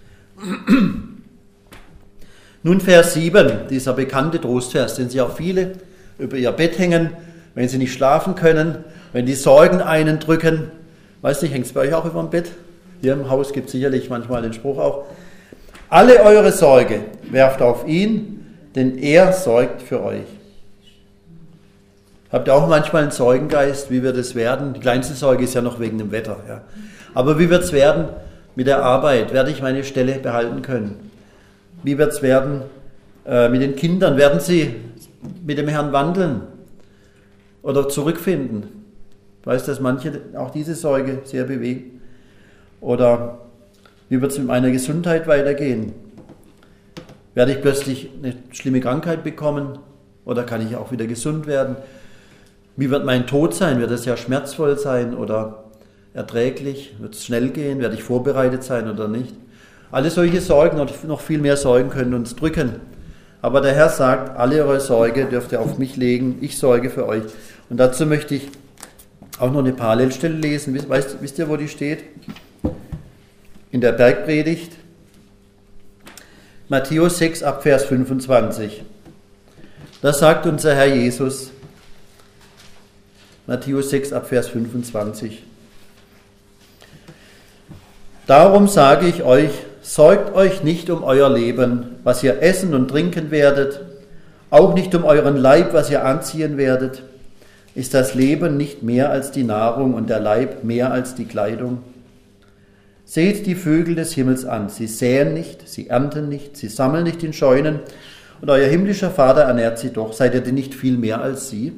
Nun Vers sieben, dieser bekannte Trostvers, den sich auch viele über ihr Bett hängen, wenn sie nicht schlafen können, wenn die Sorgen einen drücken. Weiß nicht, hängt es bei euch auch über dem Bett? Hier im Haus gibt es sicherlich manchmal den Spruch auch. Alle eure Sorge werft auf ihn, denn er sorgt für euch. Habt ihr auch manchmal einen Sorgengeist, wie wird es werden? Die kleinste Sorge ist ja noch wegen dem Wetter. Ja. Aber wie wird es werden mit der Arbeit? Werde ich meine Stelle behalten können? Wie wird es werden äh, mit den Kindern? Werden sie mit dem Herrn wandeln oder zurückfinden? Ich weiß, dass manche auch diese Sorge sehr bewegt. Oder wie wird es mit meiner Gesundheit weitergehen? Werde ich plötzlich eine schlimme Krankheit bekommen oder kann ich auch wieder gesund werden? Wie wird mein Tod sein? Wird es ja schmerzvoll sein oder erträglich? Wird es schnell gehen? Werde ich vorbereitet sein oder nicht? Alle solche Sorgen und noch viel mehr Sorgen können uns drücken. Aber der Herr sagt, alle eure Sorge dürft ihr auf mich legen, ich sorge für euch. Und dazu möchte ich auch noch eine Parallelstelle lesen. Weißt, wisst ihr, wo die steht? In der Bergpredigt. Matthäus sechs, ab Vers fünfundzwanzig. Da sagt unser Herr Jesus, Matthäus sechs, ab Vers fünfundzwanzig. Darum sage ich euch, sorgt euch nicht um euer Leben, was ihr essen und trinken werdet, auch nicht um euren Leib, was ihr anziehen werdet. Ist das Leben nicht mehr als die Nahrung und der Leib mehr als die Kleidung? Seht die Vögel des Himmels an, sie säen nicht, sie ernten nicht, sie sammeln nicht in Scheunen, und euer himmlischer Vater ernährt sie doch. Seid ihr denn nicht viel mehr als sie?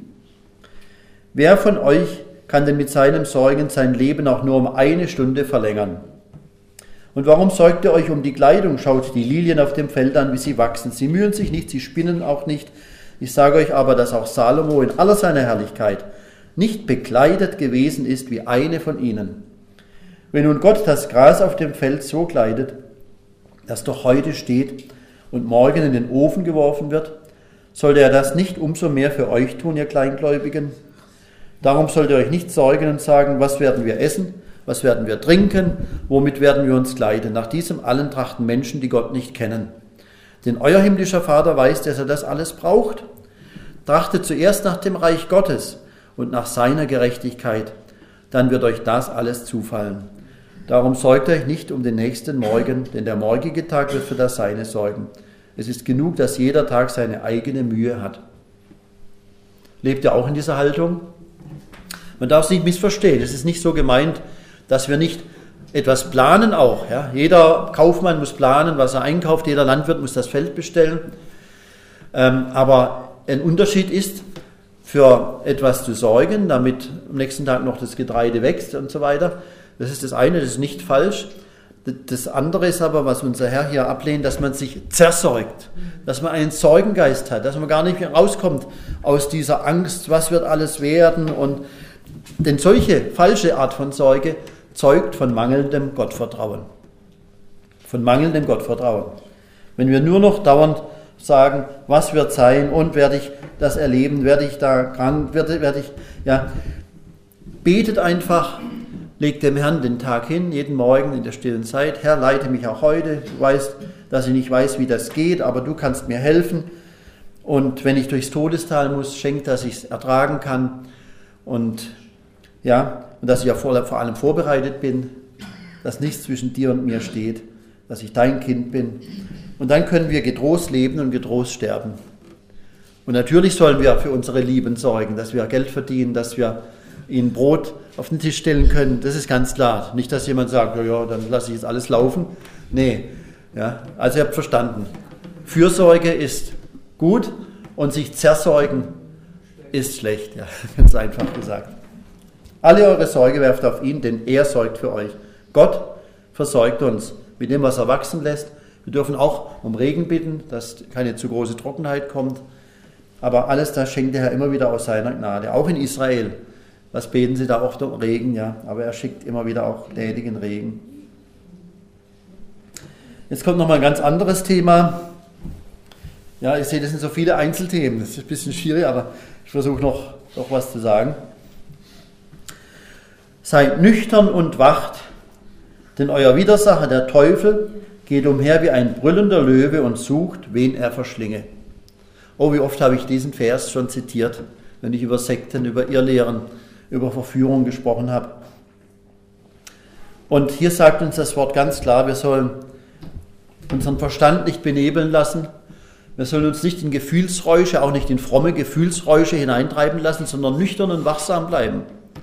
Wer von euch kann denn mit seinem Sorgen sein Leben auch nur um eine Stunde verlängern? Und warum sorgt ihr euch um die Kleidung? Schaut die Lilien auf dem Feld an, wie sie wachsen. Sie mühen sich nicht, sie spinnen auch nicht. Ich sage euch aber, dass auch Salomo in aller seiner Herrlichkeit nicht bekleidet gewesen ist wie eine von ihnen. Wenn nun Gott das Gras auf dem Feld so kleidet, das doch heute steht und morgen in den Ofen geworfen wird, sollte er das nicht umso mehr für euch tun, ihr Kleingläubigen? Darum sollt ihr euch nicht sorgen und sagen, was werden wir essen, was werden wir trinken, womit werden wir uns kleiden. Nach diesem allen trachten Menschen, die Gott nicht kennen. Denn euer himmlischer Vater weiß, dass er das alles braucht. Trachtet zuerst nach dem Reich Gottes und nach seiner Gerechtigkeit, dann wird euch das alles zufallen. Darum sorgt euch nicht um den nächsten Morgen, denn der morgige Tag wird für das Seine sorgen. Es ist genug, dass jeder Tag seine eigene Mühe hat. Lebt ihr auch in dieser Haltung? Man darf es nicht missverstehen. Es ist nicht so gemeint, dass wir nicht etwas planen auch. Ja? Jeder Kaufmann muss planen, was er einkauft. Jeder Landwirt muss das Feld bestellen. Ähm, aber ein Unterschied ist, für etwas zu sorgen, damit am nächsten Tag noch das Getreide wächst und so weiter. Das ist das eine, das ist nicht falsch. Das andere ist aber, was unser Herr hier ablehnt, dass man sich zersorgt, dass man einen Sorgengeist hat, dass man gar nicht mehr rauskommt aus dieser Angst, was wird alles werden. Und denn solche falsche Art von Sorge zeugt von mangelndem Gottvertrauen. Von mangelndem Gottvertrauen. Wenn wir nur noch dauernd sagen, was wird sein und werde ich das erleben, werde ich da krank, werde, werde ich, ja, betet einfach, legt dem Herrn den Tag hin, jeden Morgen in der stillen Zeit. Herr, leite mich auch heute. Du weißt, dass ich nicht weiß, wie das geht, aber du kannst mir helfen. Und wenn ich durchs Todestal muss, schenk, dass ich es ertragen kann. Und ja, und dass ich ja vor, vor allem vorbereitet bin, dass nichts zwischen dir und mir steht, dass ich dein Kind bin. Und dann können wir getrost leben und getrost sterben. Und natürlich sollen wir für unsere Lieben sorgen, dass wir Geld verdienen, dass wir ihnen Brot auf den Tisch stellen können. Das ist ganz klar. Nicht, dass jemand sagt, ja, ja, dann lasse ich jetzt alles laufen. Nee, ja, also ihr habt verstanden. Fürsorge ist gut und sich zersorgen ist schlecht. Ja, ganz einfach gesagt. Alle eure Sorge werft auf ihn, denn er sorgt für euch. Gott versorgt uns mit dem, was er wachsen lässt. Wir dürfen auch um Regen bitten, dass keine zu große Trockenheit kommt. Aber alles das schenkt der Herr immer wieder aus seiner Gnade. Auch in Israel. Was beten sie da oft um Regen? Ja, aber er schickt immer wieder auch gnädigen Regen. Jetzt kommt noch mal ein ganz anderes Thema. Ja, ich sehe, das sind so viele Einzelthemen. Das ist ein bisschen schwierig, aber ich versuche noch, noch was zu sagen. Seid nüchtern und wacht, denn euer Widersacher, der Teufel, geht umher wie ein brüllender Löwe und sucht, wen er verschlinge. Oh, wie oft habe ich diesen Vers schon zitiert, wenn ich über Sekten, über Irrlehren, über Verführung gesprochen habe. Und hier sagt uns das Wort ganz klar, wir sollen unseren Verstand nicht benebeln lassen Wir sollen uns nicht in Gefühlsräusche, auch nicht in fromme Gefühlsräusche hineintreiben lassen, sondern nüchtern und wachsam bleiben.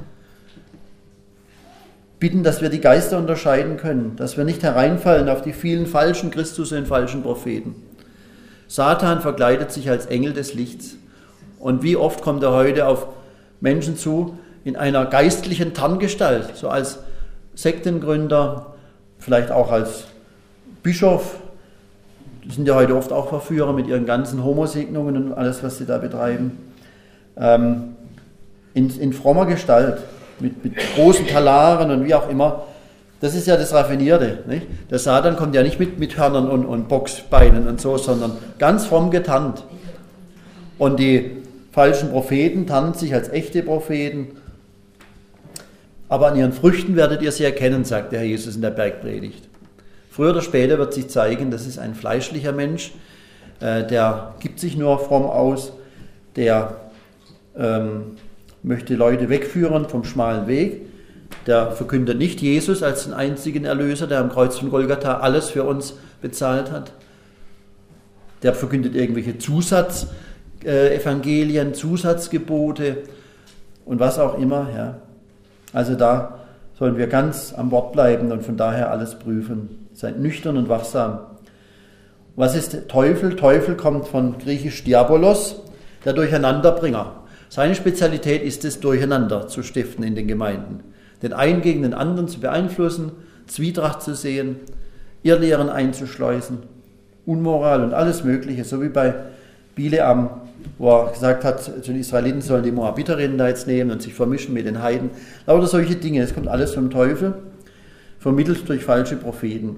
Bitten, dass wir die Geister unterscheiden können, dass wir nicht hereinfallen auf die vielen falschen Christus und falschen Propheten. Satan verkleidet sich als Engel des Lichts. Und wie oft kommt er heute auf Menschen zu in einer geistlichen Tarngestalt, so als Sektengründer, vielleicht auch als Bischof. Die sind ja heute oft auch Verführer mit ihren ganzen Homosegnungen und alles, was sie da betreiben. Ähm, in, in frommer Gestalt, mit, mit großen Talaren und wie auch immer. Das ist ja das Raffinierte. Nicht? Der Satan kommt ja nicht mit, mit Hörnern und, und Boxbeinen und so, sondern ganz fromm getarnt. Und die falschen Propheten tarnen sich als echte Propheten. Aber an ihren Früchten werdet ihr sie erkennen, sagt der Herr Jesus in der Bergpredigt. Früher oder später wird sich zeigen, das ist ein fleischlicher Mensch, äh, der gibt sich nur fromm aus, der ähm, möchte Leute wegführen vom schmalen Weg, der verkündet nicht Jesus als den einzigen Erlöser, der am Kreuz von Golgatha alles für uns bezahlt hat. Der verkündet irgendwelche Zusatzevangelien, äh, Zusatzgebote und was auch immer. Ja. Also da sollen wir ganz am Wort bleiben und von daher alles prüfen. Seid nüchtern und wachsam. Was ist Teufel? Teufel kommt von griechisch Diabolos, der Durcheinanderbringer. Seine Spezialität ist es, Durcheinander zu stiften in den Gemeinden. Den einen gegen den anderen zu beeinflussen, Zwietracht zu sehen, Irrlehren einzuschleusen, Unmoral und alles Mögliche, so wie bei Bileam, wo er gesagt hat, zu den Israeliten sollen die Moabiterinnen da jetzt nehmen und sich vermischen mit den Heiden. Lauter solche Dinge, das kommt alles vom Teufel, vermittelt durch falsche Propheten.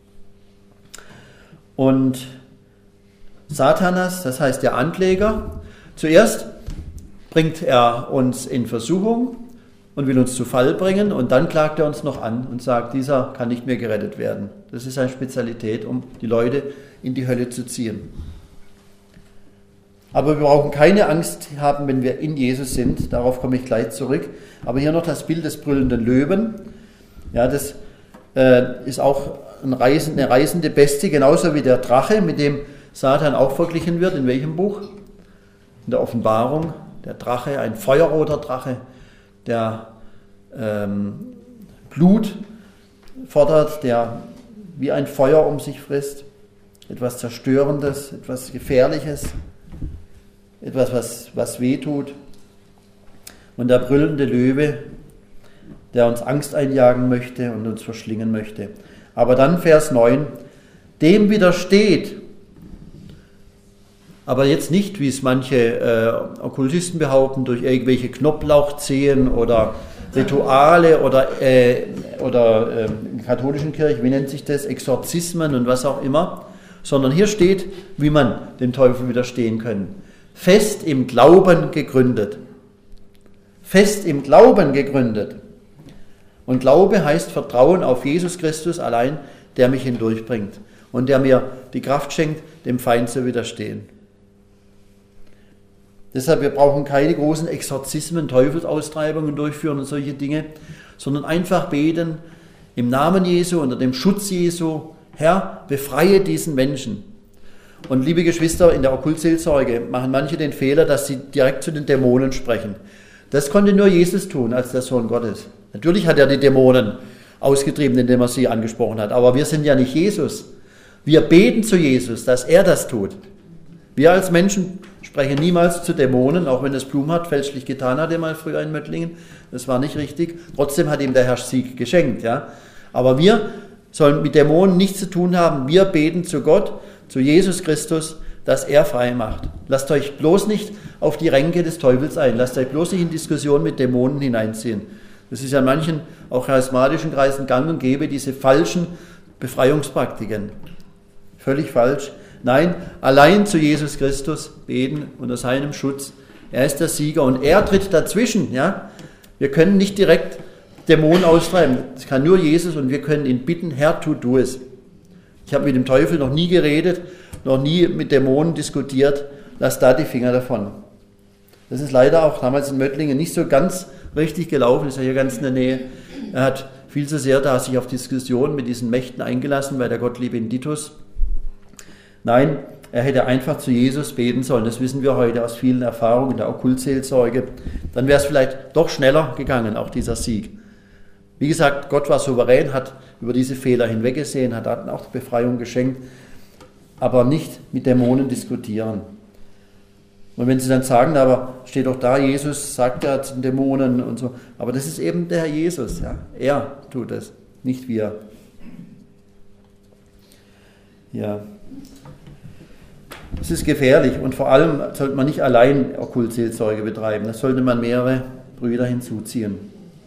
Und Satanas, das heißt der Ankläger, zuerst bringt er uns in Versuchung und will uns zu Fall bringen und dann klagt er uns noch an und sagt, dieser kann nicht mehr gerettet werden. Das ist seine Spezialität, um die Leute in die Hölle zu ziehen. Aber wir brauchen keine Angst haben, wenn wir in Jesus sind, darauf komme ich gleich zurück. Aber hier noch das Bild des brüllenden Löwen. Ja, das äh, ist auch ein Reisen, eine reisende Bestie, genauso wie der Drache, mit dem Satan auch verglichen wird. In welchem Buch? In der Offenbarung. Der Drache, ein feuerroter Drache, der ähm, Blut fordert, der wie ein Feuer um sich frisst. Etwas Zerstörendes, etwas Gefährliches, etwas, was, was wehtut. Und der brüllende Löwe, der uns Angst einjagen möchte und uns verschlingen möchte. Aber dann Vers neun, dem widersteht, aber jetzt nicht, wie es manche äh, Okkultisten behaupten, durch irgendwelche Knoblauchzehen oder Rituale oder, äh, oder äh, in der katholischen Kirche, wie nennt sich das, Exorzismen und was auch immer, sondern hier steht, wie man dem Teufel widerstehen kann. Fest im Glauben gegründet. Fest im Glauben gegründet. Und Glaube heißt Vertrauen auf Jesus Christus allein, der mich hindurchbringt und der mir die Kraft schenkt, dem Feind zu widerstehen. Deshalb, wir brauchen keine großen Exorzismen, Teufelsaustreibungen durchführen und solche Dinge, sondern einfach beten im Namen Jesu, unter dem Schutz Jesu, Herr, befreie diesen Menschen. Und liebe Geschwister, in der Okkultseelsorge machen manche den Fehler, dass sie direkt zu den Dämonen sprechen. Das konnte nur Jesus tun, als der Sohn Gottes. Natürlich hat er die Dämonen ausgetrieben, indem er sie angesprochen hat, aber wir sind ja nicht Jesus. Wir beten zu Jesus, dass er das tut. Wir als Menschen sprechen niemals zu Dämonen, auch wenn es Blumhardt fälschlich getan hatte, mal früher in Möttlingen. Das war nicht richtig. Trotzdem hat ihm der Herr Sieg geschenkt. Ja? Aber wir sollen mit Dämonen nichts zu tun haben. Wir beten zu Gott, zu Jesus Christus, dass er frei macht. Lasst euch bloß nicht auf die Ränke des Teufels ein. Lasst euch bloß nicht in Diskussionen mit Dämonen hineinziehen. Das ist ja in manchen, auch charismatischen Kreisen gang und gäbe, diese falschen Befreiungspraktiken. Völlig falsch. Nein, allein zu Jesus Christus beten, unter seinem Schutz. Er ist der Sieger und er tritt dazwischen. Ja? Wir können nicht direkt Dämonen austreiben. Das kann nur Jesus und wir können ihn bitten, Herr, tu du es. Ich habe mit dem Teufel noch nie geredet, noch nie mit Dämonen diskutiert. Lass da die Finger davon. Das ist leider auch damals in Möttlingen nicht so ganz richtig gelaufen, ist ja hier ganz in der Nähe. Er hat viel zu sehr da sich auf Diskussionen mit diesen Mächten eingelassen, bei der Gottliebe in Titus. Nein, er hätte einfach zu Jesus beten sollen. Das wissen wir heute aus vielen Erfahrungen der Okkultseelsorge. Dann wäre es vielleicht doch schneller gegangen, auch dieser Sieg. Wie gesagt, Gott war souverän, hat über diese Fehler hinweggesehen, hat dann auch Befreiung geschenkt, aber nicht mit Dämonen diskutieren. Und wenn sie dann sagen, aber steht doch da, Jesus sagt ja zu den Dämonen und so, aber das ist eben der Herr Jesus, ja. Er tut es, nicht wir. Ja. Es ist gefährlich und vor allem sollte man nicht allein Okkultseelsorge betreiben, da sollte man mehrere Brüder hinzuziehen.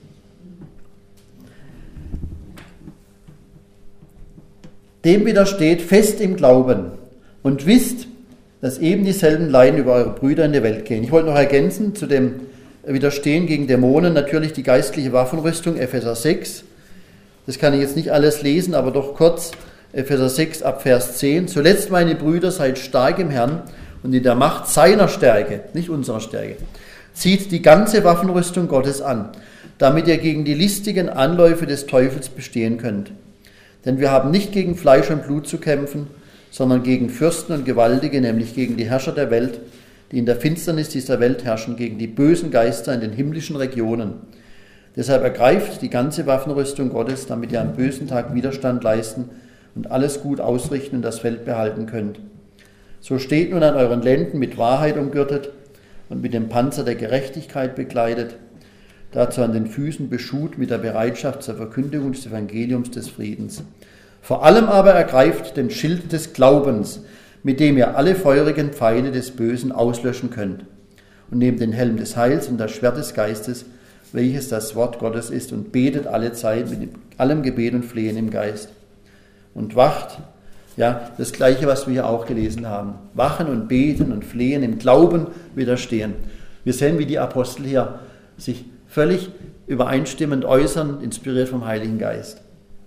Dem widersteht fest im Glauben und wisst, dass eben dieselben Leiden über eure Brüder in der Welt gehen. Ich wollte noch ergänzen zu dem Widerstehen gegen Dämonen natürlich die geistliche Waffenrüstung, Epheser sechs. Das kann ich jetzt nicht alles lesen, aber doch kurz. Epheser sechs ab Vers zehn. Zuletzt, meine Brüder, seid stark im Herrn und in der Macht seiner Stärke, nicht unserer Stärke. Zieht die ganze Waffenrüstung Gottes an, damit ihr gegen die listigen Anläufe des Teufels bestehen könnt. Denn wir haben nicht gegen Fleisch und Blut zu kämpfen, sondern gegen Fürsten und Gewaltige, nämlich gegen die Herrscher der Welt, die in der Finsternis dieser Welt herrschen, gegen die bösen Geister in den himmlischen Regionen. Deshalb ergreift die ganze Waffenrüstung Gottes, damit ihr am bösen Tag Widerstand leisten und alles gut ausrichten und das Feld behalten könnt. So steht nun an euren Lenden mit Wahrheit umgürtet und mit dem Panzer der Gerechtigkeit bekleidet, dazu an den Füßen beschut mit der Bereitschaft zur Verkündigung des Evangeliums des Friedens. Vor allem aber ergreift den Schild des Glaubens, mit dem ihr alle feurigen Pfeile des Bösen auslöschen könnt. Und nehmt den Helm des Heils und das Schwert des Geistes, welches das Wort Gottes ist, und betet alle Zeit mit allem Gebet und Flehen im Geist. Und wacht, ja, das Gleiche, was wir hier auch gelesen haben. Wachen und beten und flehen, im Glauben widerstehen. Wir sehen, wie die Apostel hier sich völlig übereinstimmend äußern, inspiriert vom Heiligen Geist.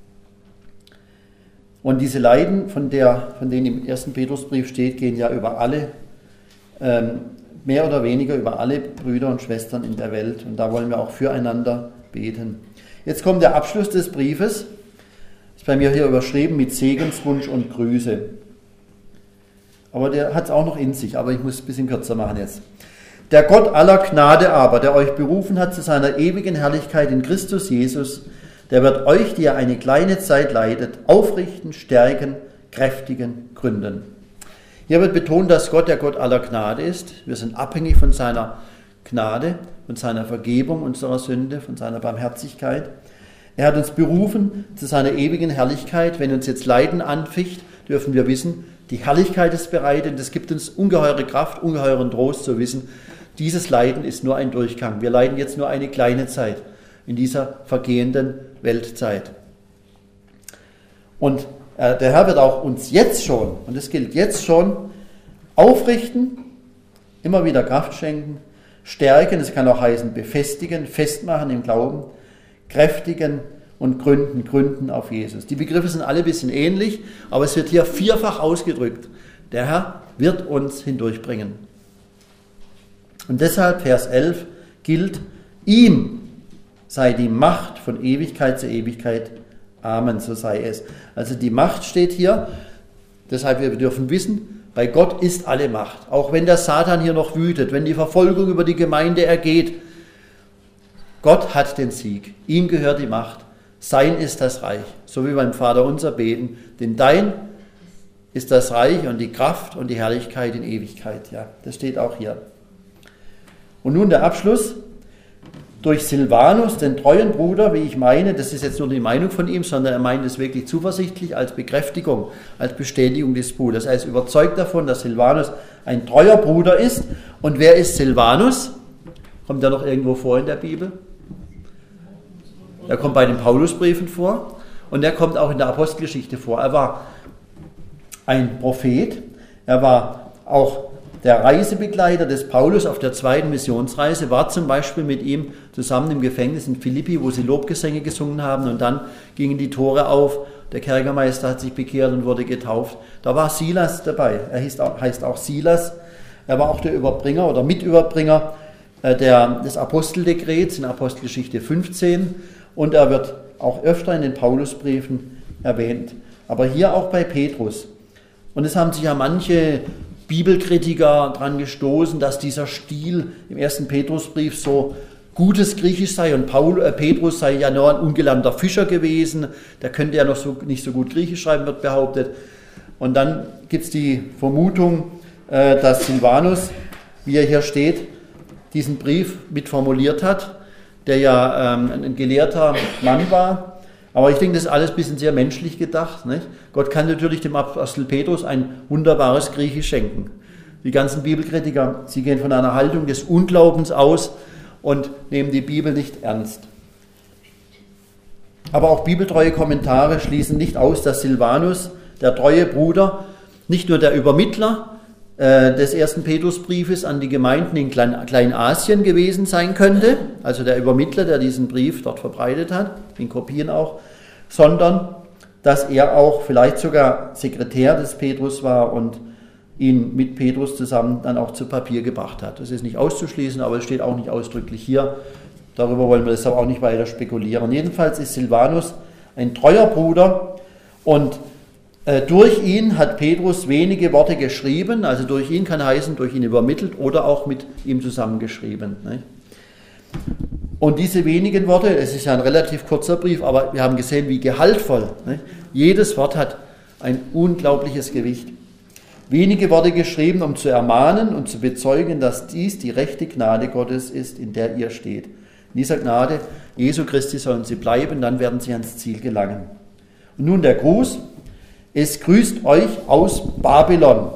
Und diese Leiden, von, der, von denen im ersten Petrusbrief steht, gehen ja über alle, ähm, mehr oder weniger über alle Brüder und Schwestern in der Welt. Und da wollen wir auch füreinander beten. Jetzt kommt der Abschluss des Briefes. Ist bei mir hier überschrieben mit Segenswunsch und Grüße. Aber der hat es auch noch in sich, aber ich muss es ein bisschen kürzer machen jetzt. Der Gott aller Gnade aber, der euch berufen hat zu seiner ewigen Herrlichkeit in Christus Jesus, der wird euch, die ihr eine kleine Zeit leidet, aufrichten, stärken, kräftigen, gründen. Hier wird betont, dass Gott der Gott aller Gnade ist. Wir sind abhängig von seiner Gnade, von seiner Vergebung unserer Sünde, von seiner Barmherzigkeit. Er hat uns berufen zu seiner ewigen Herrlichkeit. Wenn uns jetzt Leiden anficht, dürfen wir wissen, die Herrlichkeit ist bereit und es gibt uns ungeheure Kraft, ungeheuren Trost zu wissen, dieses Leiden ist nur ein Durchgang. Wir leiden jetzt nur eine kleine Zeit in dieser vergehenden Weltzeit. Und äh, der Herr wird auch uns jetzt schon, und das gilt jetzt schon, aufrichten, immer wieder Kraft schenken, stärken, das kann auch heißen befestigen, festmachen im Glauben, kräftigen und gründen, gründen auf Jesus. Die Begriffe sind alle ein bisschen ähnlich, aber es wird hier vierfach ausgedrückt. Der Herr wird uns hindurchbringen. Und deshalb, Vers elf, gilt, ihm sei die Macht von Ewigkeit zu Ewigkeit. Amen, so sei es. Also die Macht steht hier, deshalb wir dürfen wissen, bei Gott ist alle Macht. Auch wenn der Satan hier noch wütet, wenn die Verfolgung über die Gemeinde ergeht, Gott hat den Sieg, ihm gehört die Macht, sein ist das Reich, so wie beim Vater unser beten, denn dein ist das Reich und die Kraft und die Herrlichkeit in Ewigkeit. Ja, das steht auch hier. Und nun der Abschluss. Durch Silvanus, den treuen Bruder, wie ich meine, das ist jetzt nur die Meinung von ihm, sondern er meint es wirklich zuversichtlich als Bekräftigung, als Bestätigung des Bruders. Er ist überzeugt davon, dass Silvanus ein treuer Bruder ist. Und wer ist Silvanus? Kommt er noch irgendwo vor in der Bibel? Er kommt bei den Paulusbriefen vor und er kommt auch in der Apostelgeschichte vor. Er war ein Prophet, er war auch der Reisebegleiter des Paulus auf der zweiten Missionsreise, war zum Beispiel mit ihm zusammen im Gefängnis in Philippi, wo sie Lobgesänge gesungen haben und dann gingen die Tore auf, der Kerkermeister hat sich bekehrt und wurde getauft. Da war Silas dabei, er heißt auch, heißt auch Silas, er war auch der Überbringer oder Mitüberbringer der, des Aposteldekrets in Apostelgeschichte fünfzehn und er wird auch öfter in den Paulusbriefen erwähnt, aber hier auch bei Petrus. Und es haben sich ja manche Bibelkritiker daran gestoßen, dass dieser Stil im ersten Petrusbrief so gutes Griechisch sei und Paul, äh, Petrus sei ja nur ein ungelernter Fischer gewesen, der könnte ja noch so, nicht so gut Griechisch schreiben, wird behauptet. Und dann gibt es die Vermutung, äh, dass Silvanus, wie er hier steht, diesen Brief mitformuliert hat, der ja ähm, ein gelehrter Mann war. Aber ich denke, das ist alles ein bisschen sehr menschlich gedacht. Nicht? Gott kann natürlich dem Apostel Petrus ein wunderbares Griechisch schenken. Die ganzen Bibelkritiker, sie gehen von einer Haltung des Unglaubens aus und nehmen die Bibel nicht ernst. Aber auch bibeltreue Kommentare schließen nicht aus, dass Silvanus, der treue Bruder, nicht nur der Übermittler äh, des ersten Petrusbriefes an die Gemeinden in Klein, Kleinasien gewesen sein könnte, also der Übermittler, der diesen Brief dort verbreitet hat, in Kopien auch, sondern dass er auch vielleicht sogar Sekretär des Petrus war und ihn mit Petrus zusammen dann auch zu Papier gebracht hat. Das ist nicht auszuschließen, aber es steht auch nicht ausdrücklich hier. Darüber wollen wir deshalb auch nicht weiter spekulieren. Jedenfalls ist Silvanus ein treuer Bruder und äh, durch ihn hat Petrus wenige Worte geschrieben, also durch ihn kann heißen, durch ihn übermittelt oder auch mit ihm zusammengeschrieben. Nicht? Und diese wenigen Worte, es ist ja ein relativ kurzer Brief, aber wir haben gesehen, wie gehaltvoll. Nicht? Jedes Wort hat ein unglaubliches Gewicht. Wenige Worte geschrieben, um zu ermahnen und zu bezeugen, dass dies die rechte Gnade Gottes ist, in der ihr steht. In dieser Gnade Jesu Christi sollen sie bleiben, dann werden sie ans Ziel gelangen. Und nun der Gruß. Es grüßt euch aus Babylon.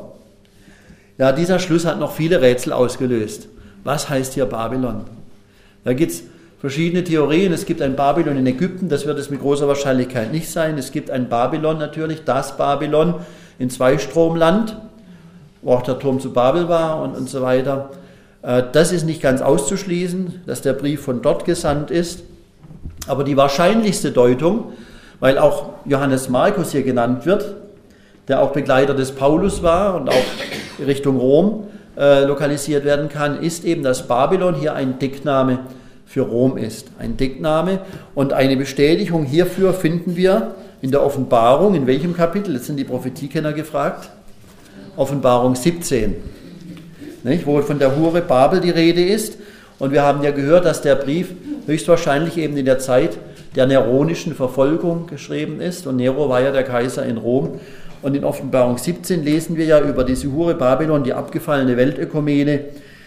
Ja, dieser Schluss hat noch viele Rätsel ausgelöst. Was heißt hier Babylon? Da gibt es verschiedene Theorien. Es gibt ein Babylon in Ägypten, das wird es mit großer Wahrscheinlichkeit nicht sein. Es gibt ein Babylon natürlich, das Babylon in Zweistromland, wo auch der Turm zu Babel war und, und so weiter. Das ist nicht ganz auszuschließen, dass der Brief von dort gesandt ist. Aber die wahrscheinlichste Deutung, weil auch Johannes Markus hier genannt wird, der auch Begleiter des Paulus war und auch Richtung Rom äh, lokalisiert werden kann, ist eben, dass Babylon hier ein Deckname für Rom ist. Ein Deckname und eine Bestätigung hierfür finden wir in der Offenbarung. In welchem Kapitel? Jetzt sind die Prophetiekenner gefragt. Offenbarung siebzehn. Nicht, wo von der Hure Babel die Rede ist. Und wir haben ja gehört, dass der Brief höchstwahrscheinlich eben in der Zeit der neronischen Verfolgung geschrieben ist. Und Nero war ja der Kaiser in Rom. Und in Offenbarung siebzehn lesen wir ja über diese Hure Babylon, die abgefallene Weltökumene,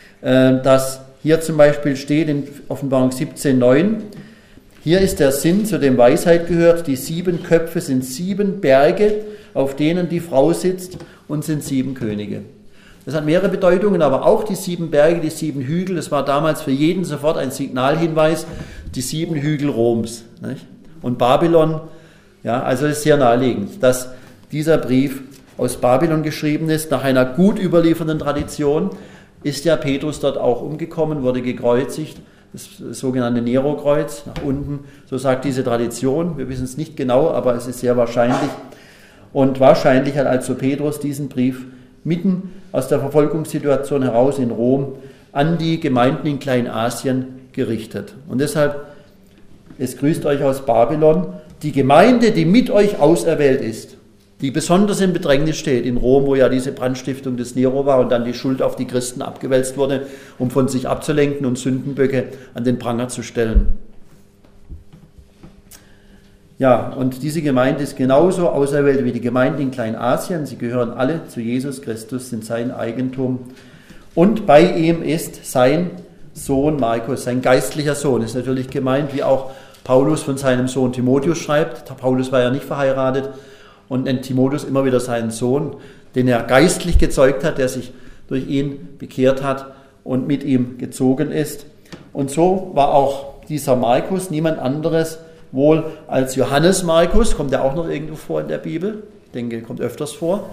dass hier zum Beispiel steht in Offenbarung siebzehn neun, hier ist der Sinn, zu dem Weisheit gehört, die sieben Köpfe sind sieben Berge, auf denen die Frau sitzt und sind sieben Könige. Das hat mehrere Bedeutungen, aber auch die sieben Berge, die sieben Hügel, das war damals für jeden sofort ein Signalhinweis, die sieben Hügel Roms. Nicht? Und Babylon, ja, also ist sehr naheliegend, dass dieser Brief aus Babylon geschrieben ist, nach einer gut überlieferten Tradition, ist ja Petrus dort auch umgekommen, wurde gekreuzigt, das sogenannte Nero-Kreuz nach unten, so sagt diese Tradition, wir wissen es nicht genau, aber es ist sehr wahrscheinlich. Und wahrscheinlich hat also Petrus diesen Brief mitten aus der Verfolgungssituation heraus in Rom an die Gemeinden in Kleinasien gerichtet. Und deshalb, es grüßt euch aus Babylon, die Gemeinde, die mit euch auserwählt ist, die besonders in Bedrängnis steht in Rom, wo ja diese Brandstiftung des Nero war und dann die Schuld auf die Christen abgewälzt wurde, um von sich abzulenken und Sündenböcke an den Pranger zu stellen. Ja, und diese Gemeinde ist genauso auserwählt wie die Gemeinde in Kleinasien. Sie gehören alle zu Jesus Christus, sind sein Eigentum. Und bei ihm ist sein Sohn Markus, sein geistlicher Sohn. Ist natürlich gemeint, wie auch Paulus von seinem Sohn Timotheus schreibt. Paulus war ja nicht verheiratet. Und nennt Timotheus immer wieder seinen Sohn, den er geistlich gezeugt hat, der sich durch ihn bekehrt hat und mit ihm gezogen ist. Und so war auch dieser Markus niemand anderes wohl als Johannes Markus. Kommt er auch noch irgendwo vor in der Bibel? Ich denke, kommt öfters vor.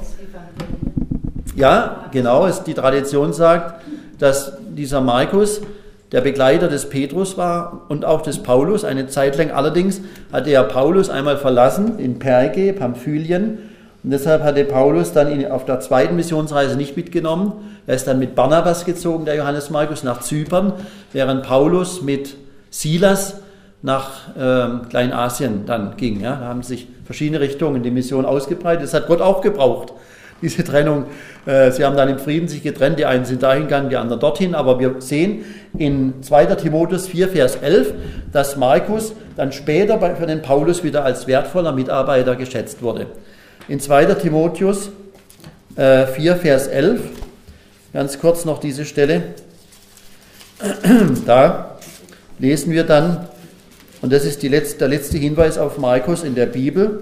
Ja, genau. Die Tradition sagt, dass dieser Markus der Begleiter des Petrus war und auch des Paulus eine Zeit lang. Allerdings hatte er Paulus einmal verlassen in Perge, Pamphylien. Und deshalb hatte Paulus dann ihn auf der zweiten Missionsreise nicht mitgenommen. Er ist dann mit Barnabas gezogen, der Johannes Markus, nach Zypern, während Paulus mit Silas nach ähm, Kleinasien dann ging. Ja. Da haben sich verschiedene Richtungen die Mission ausgebreitet. Das hat Gott auch gebraucht, diese Trennung. Äh, sie haben dann im Frieden sich getrennt, die einen sind dahin gegangen, die anderen dorthin, aber wir sehen in zweiter Timotheus vier, Vers elf, dass Markus dann später bei, für den Paulus wieder als wertvoller Mitarbeiter geschätzt wurde. In zweiter Timotheus äh, vier, Vers elf, ganz kurz noch diese Stelle, da lesen wir dann, und das ist die letzte, der letzte Hinweis auf Markus in der Bibel,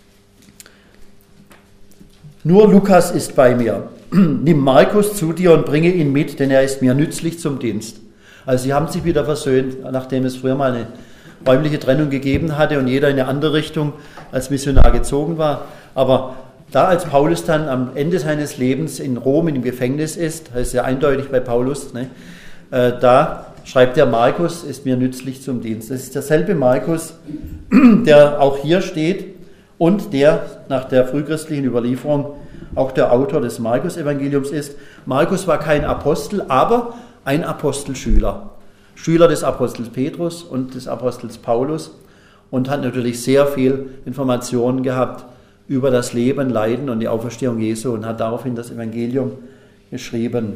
nur Lukas ist bei mir. Nimm Markus zu dir und bringe ihn mit, denn er ist mir nützlich zum Dienst. Also sie haben sich wieder versöhnt, nachdem es früher mal eine räumliche Trennung gegeben hatte und jeder in eine andere Richtung als Missionar gezogen war. Aber da, als Paulus dann am Ende seines Lebens in Rom im Gefängnis ist, das ist ja eindeutig bei Paulus, ne, äh, da schreibt der Markus, ist mir nützlich zum Dienst. Das ist derselbe Markus, der auch hier steht und der nach der frühchristlichen Überlieferung auch der Autor des Markus-Evangeliums ist. Markus war kein Apostel, aber ein Apostelschüler. Schüler des Apostels Petrus und des Apostels Paulus und hat natürlich sehr viel Informationen gehabt über das Leben, Leiden und die Auferstehung Jesu und hat daraufhin das Evangelium geschrieben.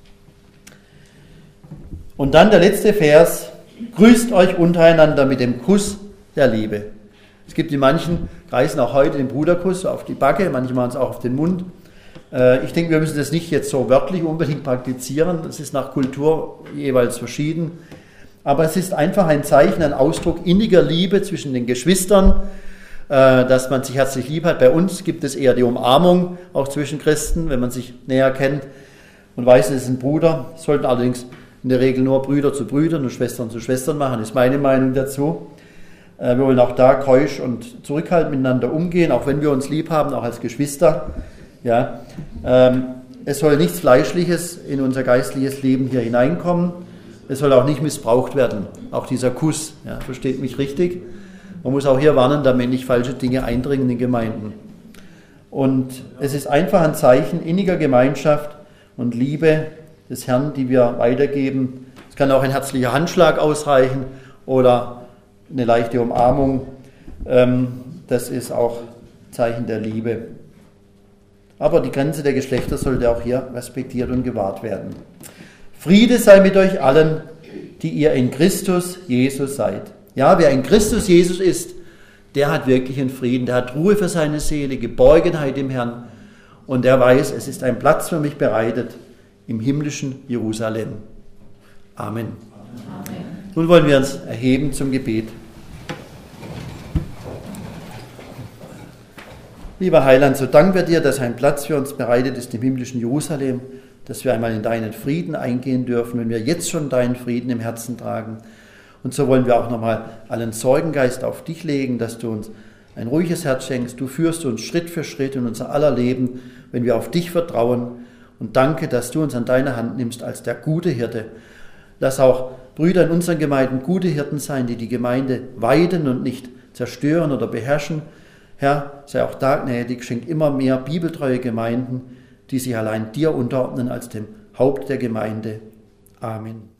Und dann der letzte Vers, grüßt euch untereinander mit dem Kuss der Liebe. Es gibt in manchen Kreisen auch heute den Bruderkuss auf die Backe, manche machen es auch auf den Mund. Ich denke, wir müssen das nicht jetzt so wörtlich unbedingt praktizieren, das ist nach Kultur jeweils verschieden. Aber es ist einfach ein Zeichen, ein Ausdruck inniger Liebe zwischen den Geschwistern, dass man sich herzlich lieb hat. Bei uns gibt es eher die Umarmung, auch zwischen Christen, wenn man sich näher kennt und weiß, es ist ein Bruder. Es sollten allerdings in der Regel nur Brüder zu Brüdern und Schwestern zu Schwestern machen, ist meine Meinung dazu. Wir wollen auch da keusch und zurückhaltend miteinander umgehen, auch wenn wir uns lieb haben, auch als Geschwister. Ja, es soll nichts Fleischliches in unser geistliches Leben hier hineinkommen. Es soll auch nicht missbraucht werden, auch dieser Kuss. Ja, versteht mich richtig. Man muss auch hier warnen, damit nicht falsche Dinge eindringen in Gemeinden. Und es ist einfach ein Zeichen inniger Gemeinschaft und Liebe des Herrn, die wir weitergeben. Es kann auch ein herzlicher Handschlag ausreichen oder eine leichte Umarmung. Das ist auch Zeichen der Liebe. Aber die Grenze der Geschlechter sollte auch hier respektiert und gewahrt werden. Friede sei mit euch allen, die ihr in Christus Jesus seid. Ja, wer in Christus Jesus ist, der hat wirklich einen Frieden, der hat Ruhe für seine Seele, Geborgenheit im Herrn und der weiß, es ist ein Platz für mich bereitet im himmlischen Jerusalem. Amen. Amen. Nun wollen wir uns erheben zum Gebet. Lieber Heiland, so danken wir dir, dass ein Platz für uns bereitet ist im himmlischen Jerusalem, dass wir einmal in deinen Frieden eingehen dürfen, wenn wir jetzt schon deinen Frieden im Herzen tragen. Und so wollen wir auch nochmal allen Sorgengeist auf dich legen, dass du uns ein ruhiges Herz schenkst. Du führst uns Schritt für Schritt in unser aller Leben, wenn wir auf dich vertrauen. Und danke, dass du uns an deine Hand nimmst als der gute Hirte. Lass auch Brüder in unseren Gemeinden gute Hirten sein, die die Gemeinde weiden und nicht zerstören oder beherrschen. Herr, sei auch da gnädig, schenk immer mehr bibeltreue Gemeinden, die sich allein dir unterordnen als dem Haupt der Gemeinde. Amen.